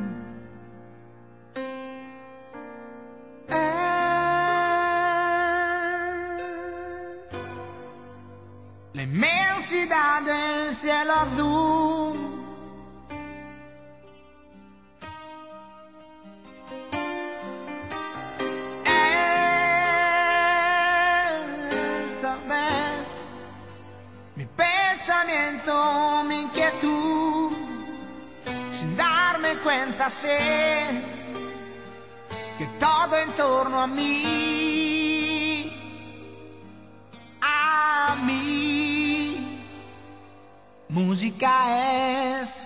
Es la inmensidad del cielo azul. Esta vez mi pensamiento, mi inquietud, sin darme cuenta sé que todo en torno a mí, música es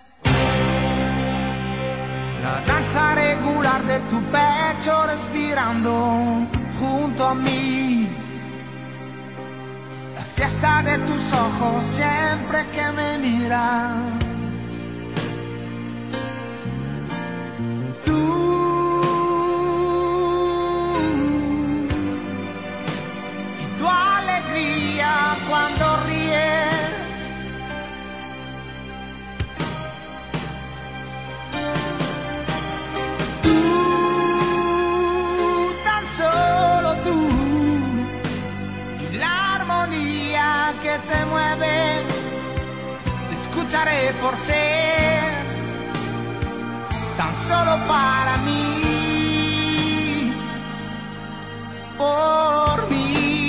la danza regular de tu pecho respirando junto a mí, la fiesta de tus ojos siempre que me miras. Tu alegría cuando ríes, tú, tan solo tú, y la armonía que te mueve, te escucharé por ser tan solo para mí, por mí.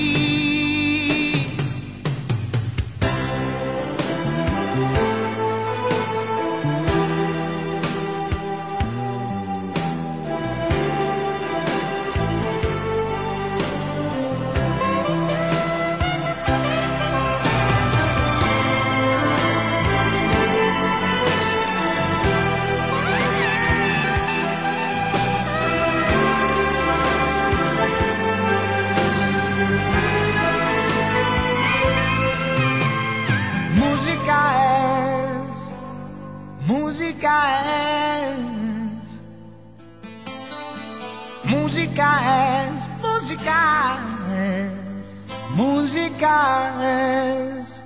Música es.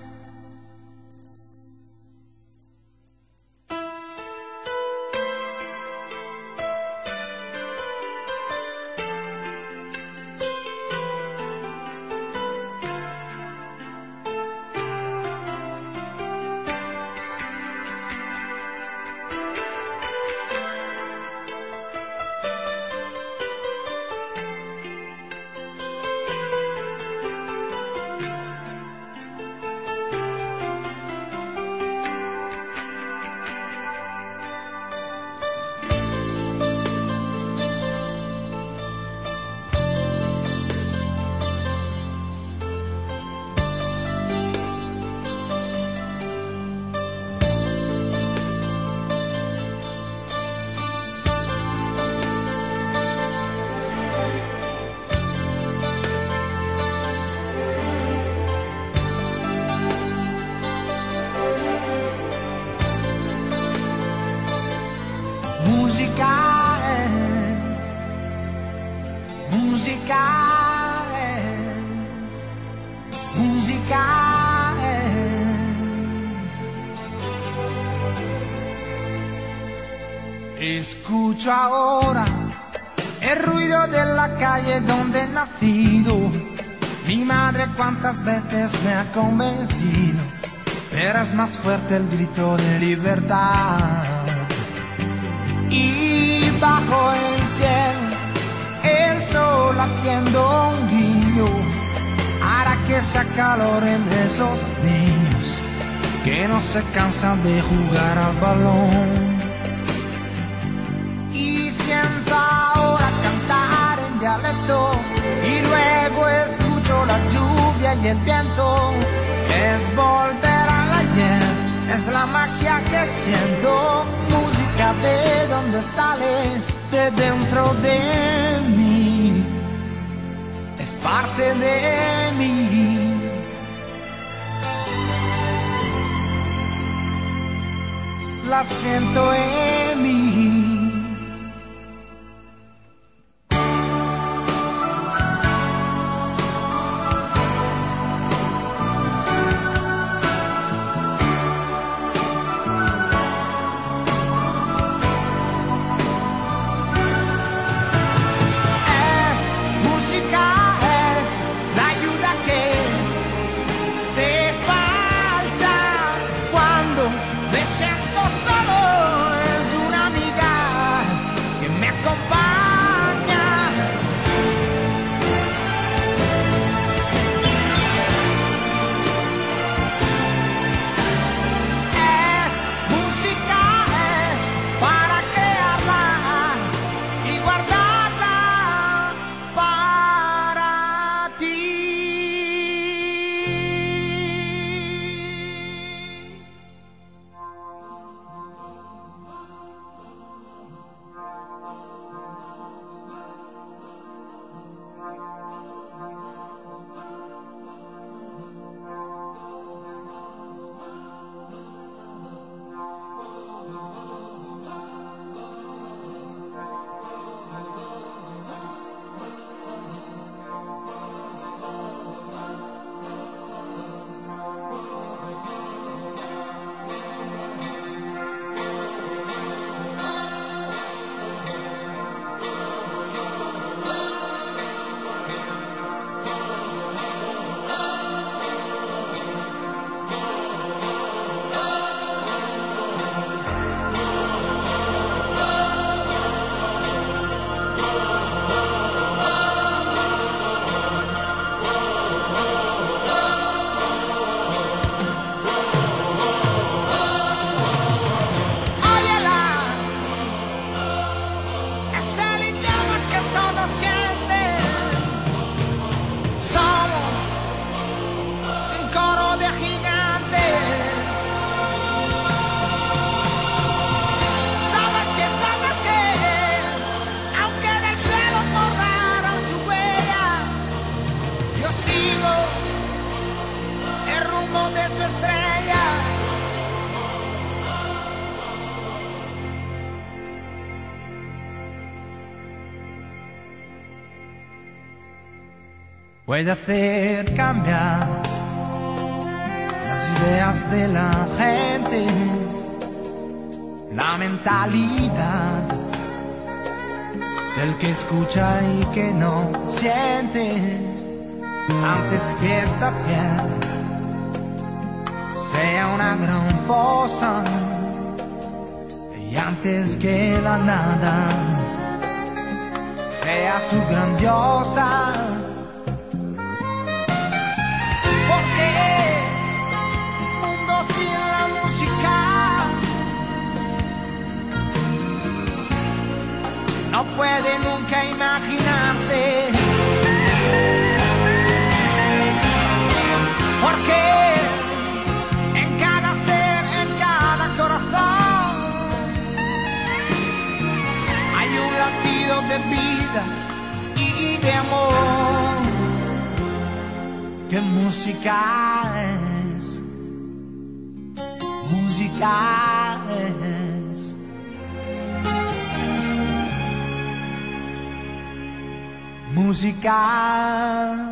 Escucho ahora el ruido de la calle donde he nacido. Mi madre cuántas veces me ha convencido, pero es más fuerte el grito de libertad. Y bajo el cielo, el sol haciendo un guiño hará que se acaloren esos niños que no se cansan de jugar al balón. Y siento ahora cantar en dialecto y luego escucho la lluvia y el viento. Es volver al ayer, es la magia que siento. Música de donde sales, de dentro de mí, es parte de mí. la siento en mí. Puede hacer cambiar las ideas de la gente, la mentalidad del que escucha y que no siente, antes que esta tierra sea una gran fosa y antes que la nada sea su grandiosa. Sin la música no puede nunca imaginarse, porque en cada ser, en cada corazón hay un latido de vida y de amor. ¿Qué música es? Música es. Música.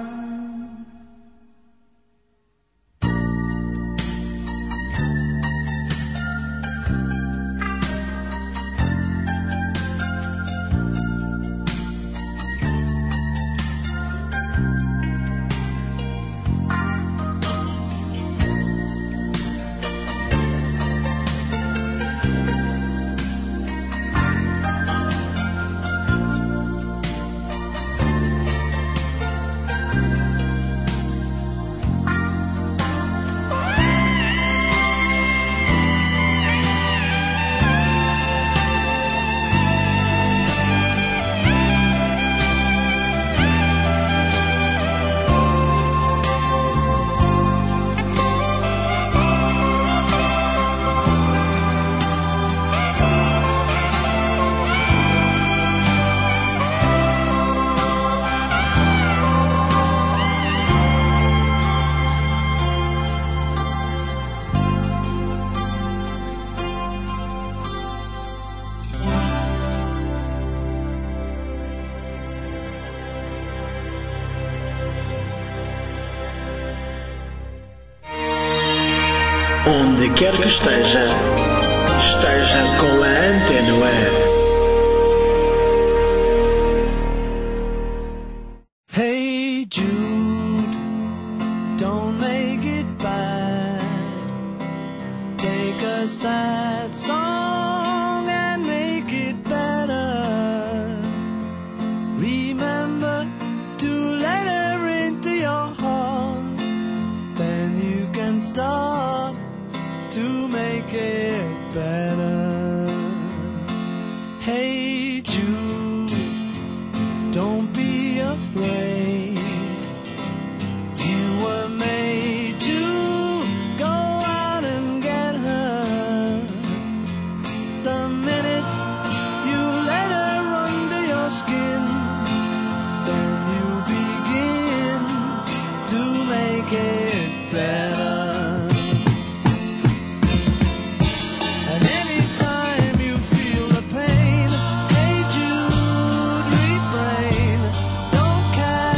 quer que esteja, esteja com a Antena Web. Hey Jude, don't make it bad. Take a sad song and make it better. Remember to let her into your heart. Then you can start to make it better. Hey Jude, don't be afraid. You were made to go out and get her. The minute you let her under your skin, then you begin to make it better. And anytime you feel the pain, hey Jude, refrain. Don't care.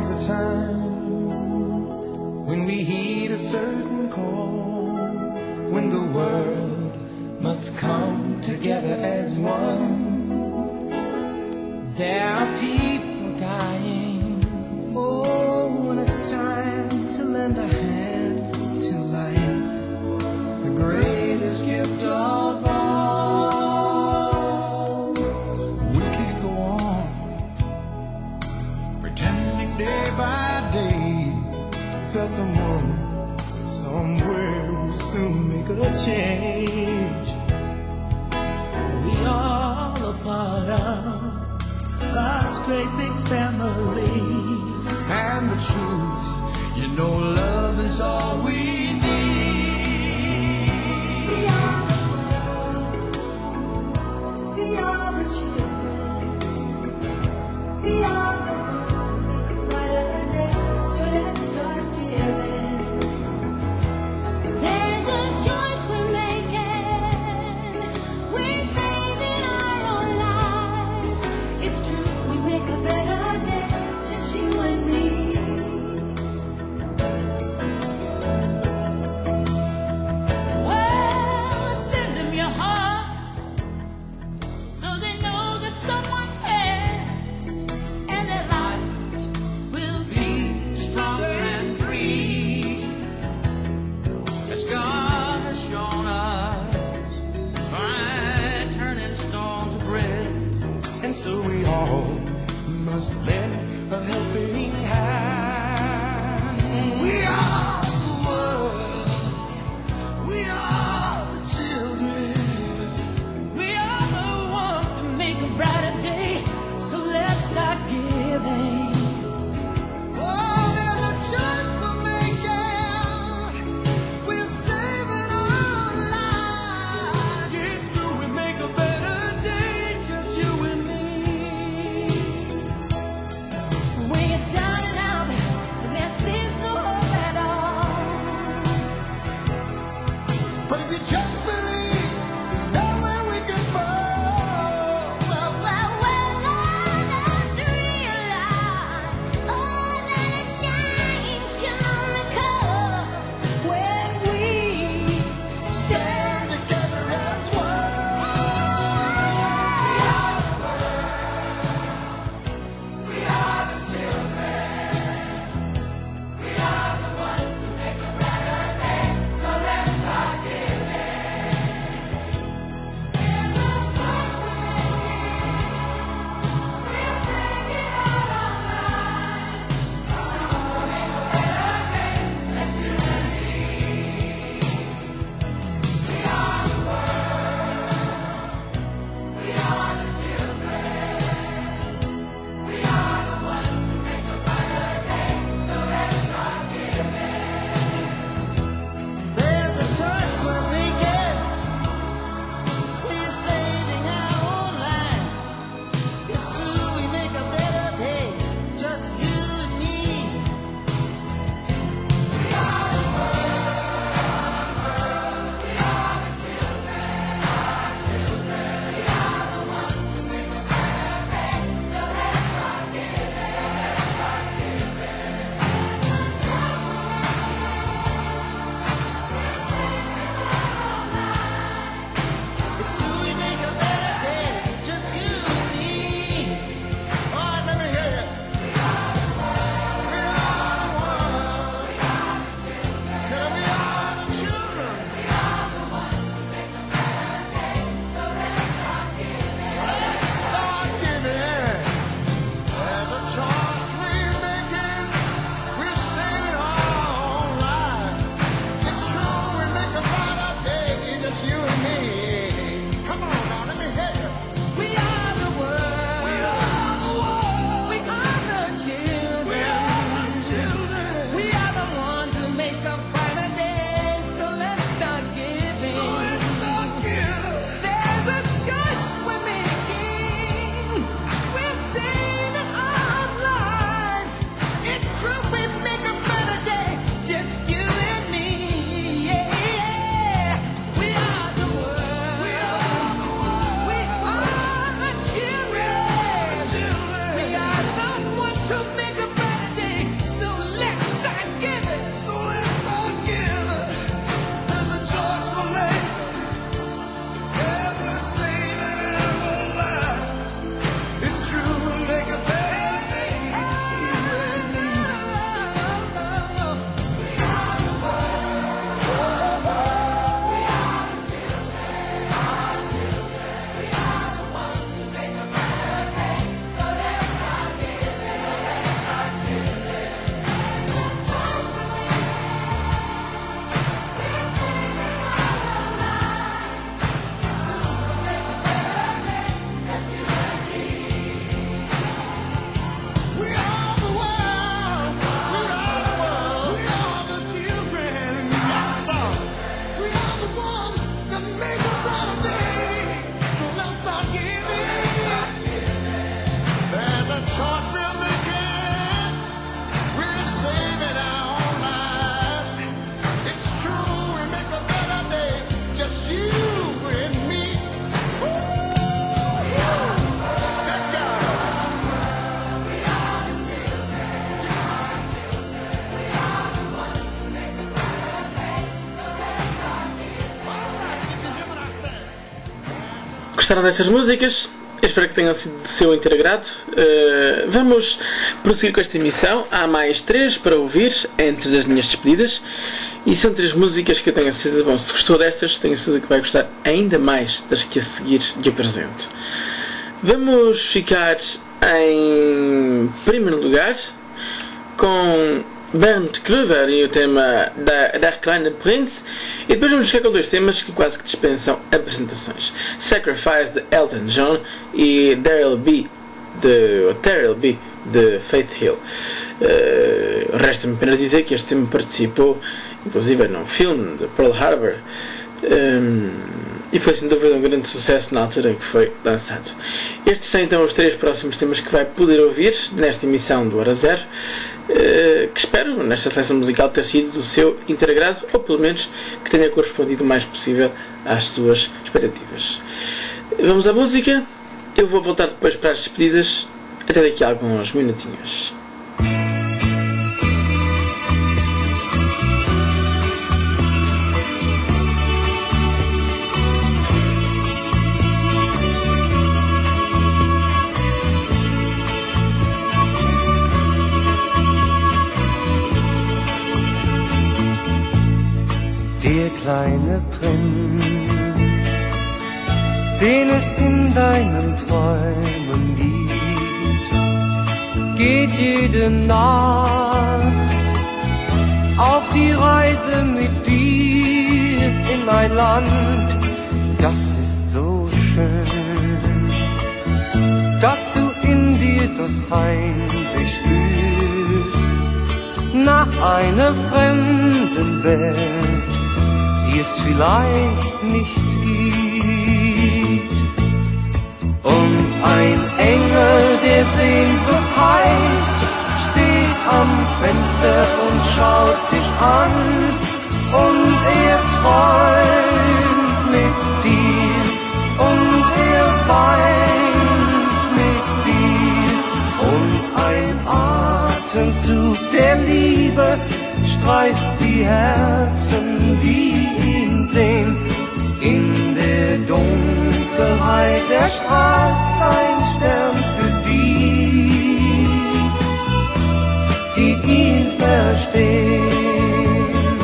comes a time when we heed a certain call, when the world must come together as one. There are people dying. Oh, when it's time to lend a hand to life, the greatest gift of all. We could go on pretending day by day that someone somewhere will soon make a change. We all a part of God's great big family. And the truth, you know, love is all we need. We are the world. We are the children. We are the ones who make it brighter day. So let's start giving. There's a choice we're making. We're saving our own lives. It's true, we make a better day, just you and me. Well, send them your heart, so they know that someone cares, and their lives will be Stronger and free, as God has shown us by turning stone to bread. And so we all must lend a helping hand. We are the world. We are the children. We are the one to make a brighter day, so let's start giving. Oh, there's a choice we're making. We're saving our lives. It's true, we make a better day, just you and me. When you're down Gostaram destas músicas? Eu espero que tenham sido do seu integrado. Vamos prosseguir com esta emissão. Há mais 3 para ouvir entre as minhas despedidas. E são 3 músicas que eu tenho a certeza, bom, se gostou destas, tenho a certeza que vai gostar ainda mais das que a seguir lhe apresento. Vamos ficar em primeiro lugar com Bernd Klöver e o tema Der Kleine Prinz, e depois vamos ficar com 2 temas que quase que dispensam apresentações: Sacrifice de Elton John e There'll Be de Faith Hill. Resta-me apenas dizer que este tema participou inclusive num filme de Pearl Harbor, e foi sem dúvida um grande sucesso na altura em que foi lançado. Estes são então os 3 próximos temas que vai poder ouvir nesta emissão do Hora Zero, que espero nesta seleção musical ter sido do seu integrado, ou pelo menos que tenha correspondido o mais possível às suas expectativas. Vamos à música. Eu vou voltar depois para as despedidas, até daqui a alguns minutinhos. Der kleine Prinz, den es in deinen Träumen gibt, geht jede Nacht auf die Reise mit dir in ein Land, das ist so schön, dass du in dir das Heimweh spürst nach einer fremden Welt, die es vielleicht nicht gibt. Und ein Engel, der Sehnsucht heißt, steht am Fenster und schaut dich an. Und er träumt mit dir und er weint mit dir. Und ein Atemzug der Liebe streift die Herzen, die ihn sehen. In der Dunkelheit erstrahlt sein Stern für die ihn verstehen.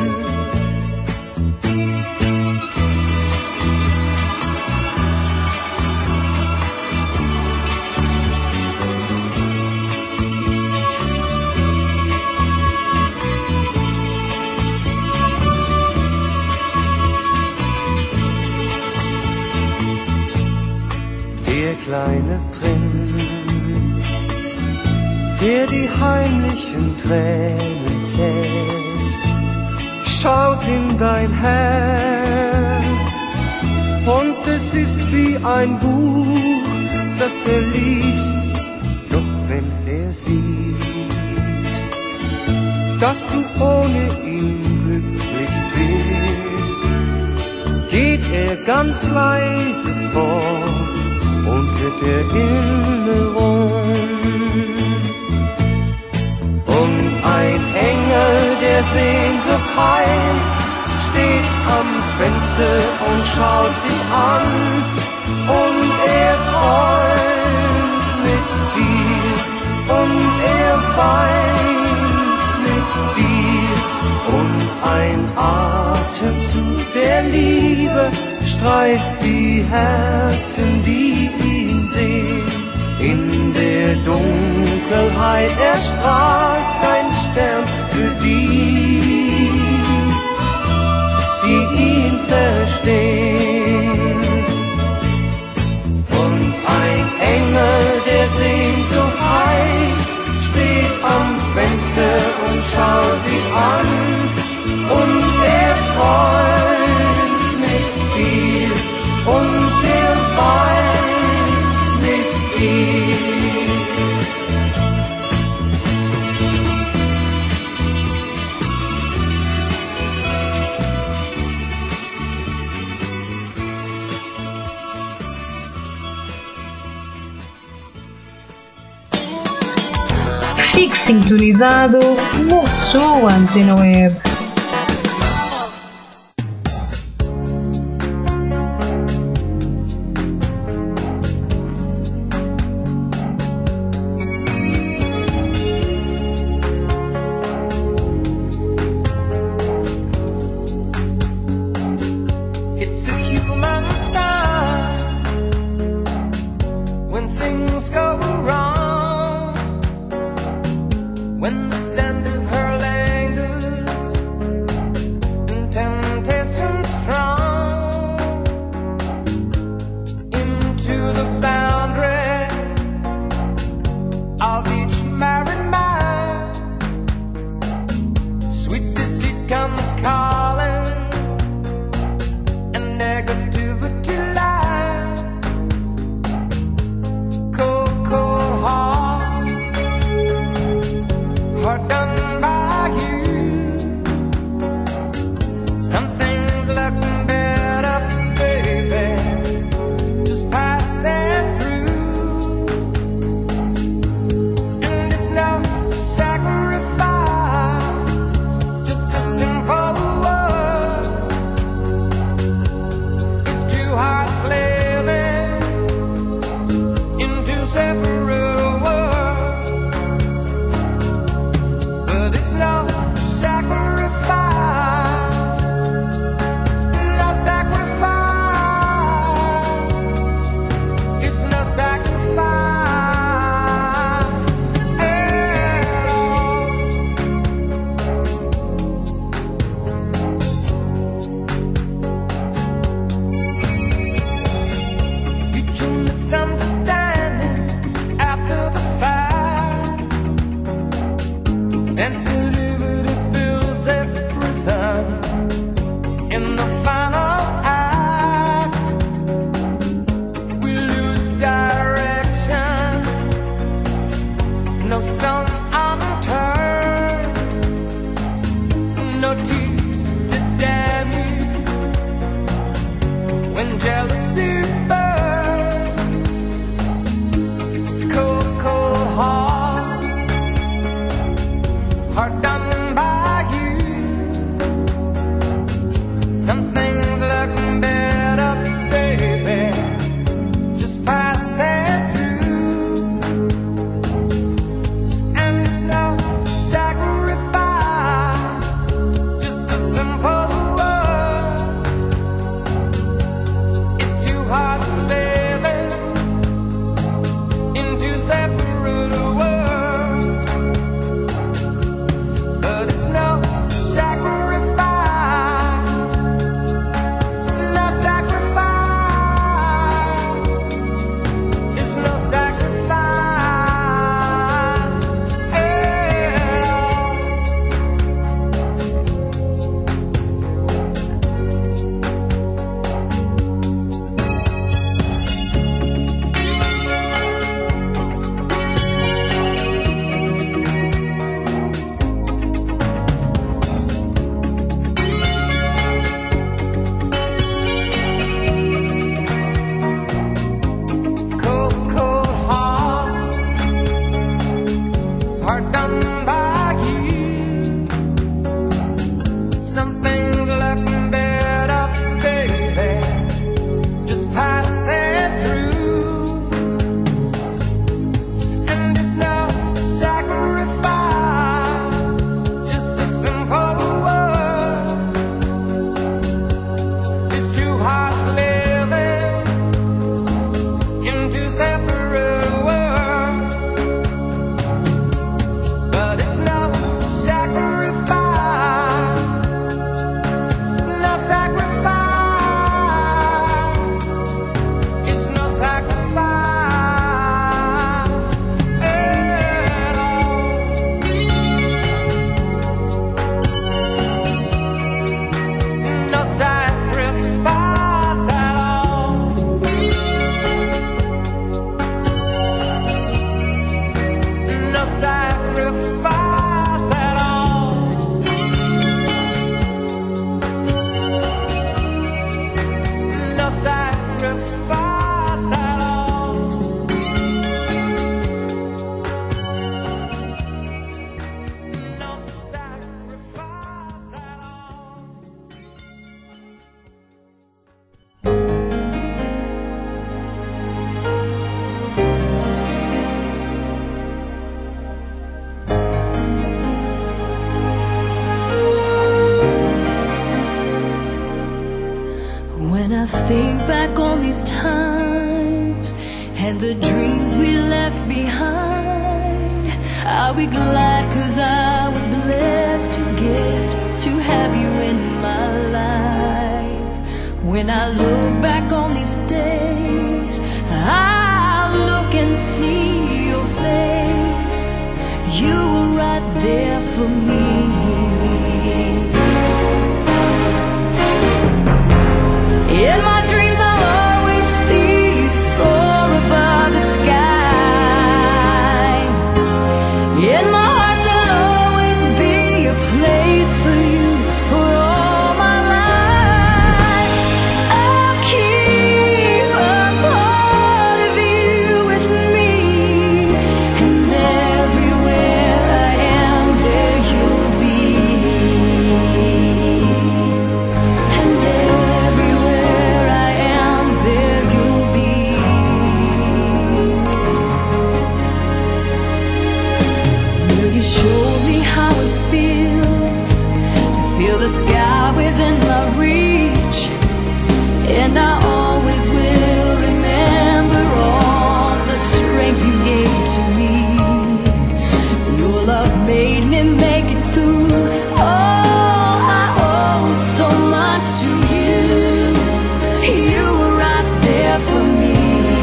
Der kleine Prinz, der die heimlichen Tränen zählt, schaut in dein Herz und es ist wie ein Buch, das er liest, doch wenn er sieht, dass du ohne ihn glücklich bist, geht er ganz leise fort und mit Erinnerung. Und ein Engel, der Sehnsucht heißt, steht am Fenster und schaut dich an. Und er träumt mit dir und er weint mit dir. Und ein Atemzug der Liebe streift die Herzen, die ihn sehen. In der Dunkelheit erstrahlt sein Stern für die ihn verstehen. Und ein Engel, der Sehnsucht heißt, steht am Fenster und schaut dich an. Und er träumt mit dir und er weint mit dir. Fique sintonizado na sua antena web. when the scent of her lingers and temptation strong into the boundary of each married man. Sweet deceit comes calling, and negativity lies. Cold, cold heart, heart done by you. Something's looking better, baby, just passing through. And it's no sacrifice, just a simple word. It's two hearts living in two separate worlds, but it's no sacrifice, no sacrifice. It's no sacrifice at all. Mutual misunderstanding after the fact. Sensitivity builds a prison in the final act. We lose direction, no stone unturned, no tears to damn you when jealousy burns. Cold, cold heart, heart done by you. Something's looking better, baby, just passing through. And it's no sacrifice, just a simple word. It's two hearts living in two separate worlds, but it's no sacrifice, no sacrifice. It's no sacrifice at all. Cold, cold heart, heart done by you. Something's looking better, baby, just passing through. And it's no sacrifice, just a simple word. It's two hearts living in two separate worlds, but it's no sacrifice, no sacrifice. It's no sacrifice at all. No sacrifice at all. No sacrifice at all. No sacrifice at all. No sacrifice at all. When I think back on these times and the dreams we left behind, I'll be glad 'cause 'cause I was blessed to get to have you in my life. When I look back on these days, I look and see your face. You were right there for me. In my dreams I'll always see you soar above the sky. In my heart there'll always be a place for you for all my life. I'll keep a part of you with me, and everywhere I am there you'll be. And everywhere I am there you'll be. Will you show me how it feels to feel the sky within my reach? And I always will remember all the strength you gave to me. Your love made me make it through. Oh, I owe so much to you. You were right there for me.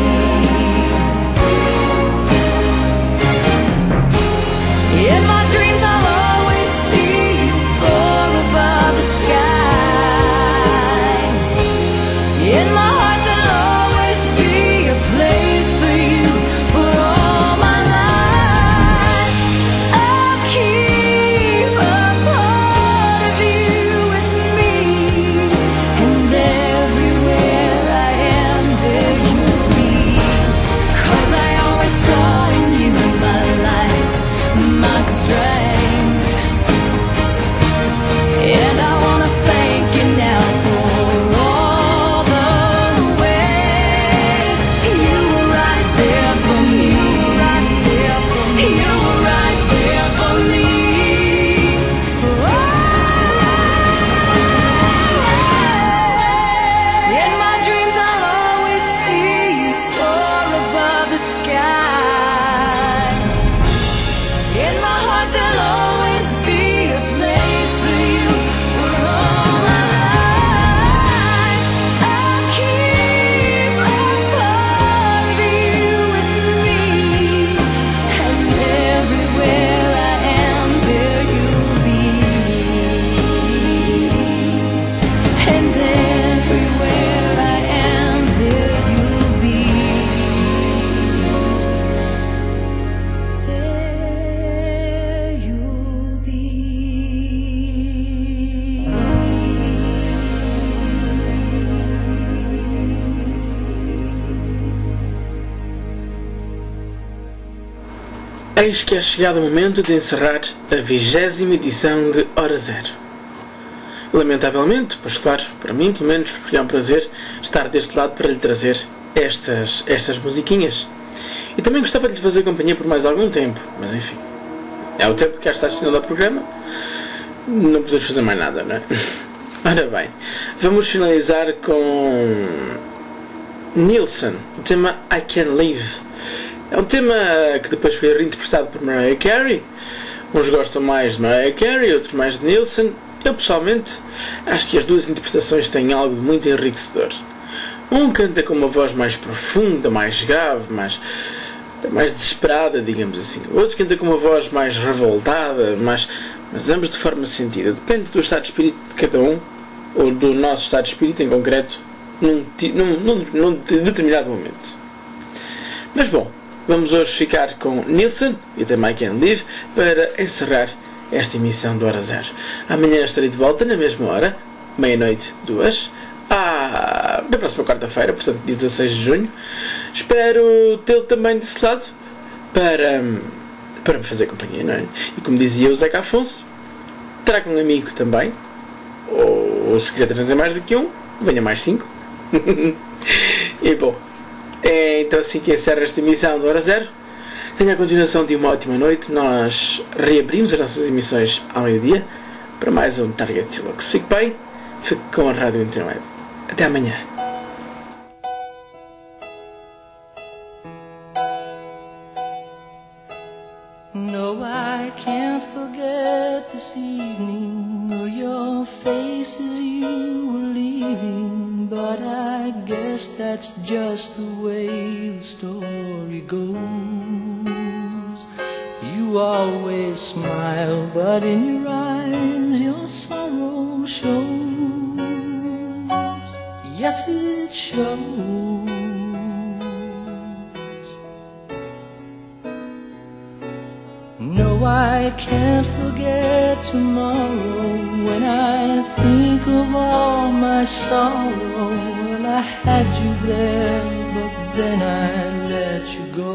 In my dreams I'll always see you soar above the sky. In my heart there'll always be a place for you for all my life. I'll keep a part of you with me, and everywhere I am there you'll be. 'Cause I always saw in you my light, my strength. And I wanna thank you now for all the ways you were right there for me. You were right there for me. In my dreams I'll always see you soar above the sky. In my heart there'll always be a place for you for all my life. I'll keep a part of you with me, and everywhere I am there you'll be. And everywhere I am there you'll be. There you'll be. Eis que é chegado o momento de encerrar a 20ª edição de Hora Zero. Lamentavelmente, pois claro, para mim pelo menos, porque é um prazer estar deste lado para lhe trazer estas musiquinhas. E também gostava de lhe fazer companhia por mais algum tempo, mas enfim, é o tempo que já está destinado ao programa, não podemos fazer mais nada, não é? Ora bem, vamos finalizar com Nilsson, o tema I Can Live. É um tema que depois foi reinterpretado por Mariah Carey. Uns gostam mais de Mariah Carey, outros mais de Nilsson. Eu pessoalmente acho que as duas interpretações têm algo de muito enriquecedor. Um canta com uma voz mais profunda, mais grave, mais desesperada, digamos assim. O outro canta com uma voz mais revoltada, mas ambos de forma sentida. Depende do estado de espírito de cada um, ou do nosso estado de espírito em concreto, num determinado momento. Mas bom, vamos hoje ficar com Nilsson e também I Can Live para encerrar esta emissão do Hora Zero. Amanhã estarei de volta na mesma hora, meia-noite, 2, na próxima quarta-feira, portanto dia 16 de junho. Espero tê-lo também desse lado para me fazer companhia, não é? E como dizia o Zeca Afonso, traga um amigo também, ou se quiser trazer mais do que um, venha mais 5. E bom, é então assim que encerra esta emissão do Hora Zero. Tenha a continuação de uma ótima noite. Nós reabrimos as nossas emissões ao meio-dia para mais um Target Deluxe. Fique bem, fique com a Rádio Internet. Até amanhã. No, I can't can't forget this evening or your face as you were leaving, but I guess that's just the way the story goes. You always smile, but in your eyes your sorrow shows. Yes, it shows. No, I can't forget tomorrow when I think of all my sorrow. Well, I had you there, but then I let you go.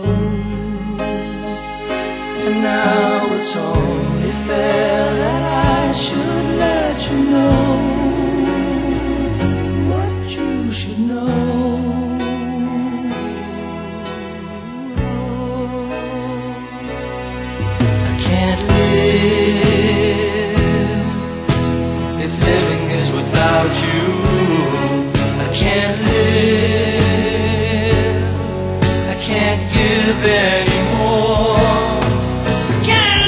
And now it's only fair that I should let you know what you should know. Can't live if living is without you. I can't live, I can't give anymore. I can't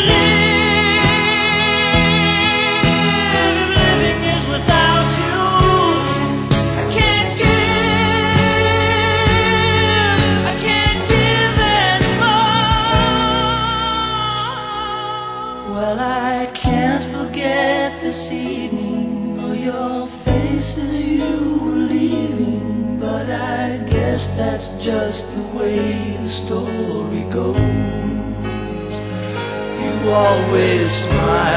live if living is without you. I can't give anymore. Well, I can't forget this evening or your face as you were leaving, but I guess that's just the way the story goes. You always smile,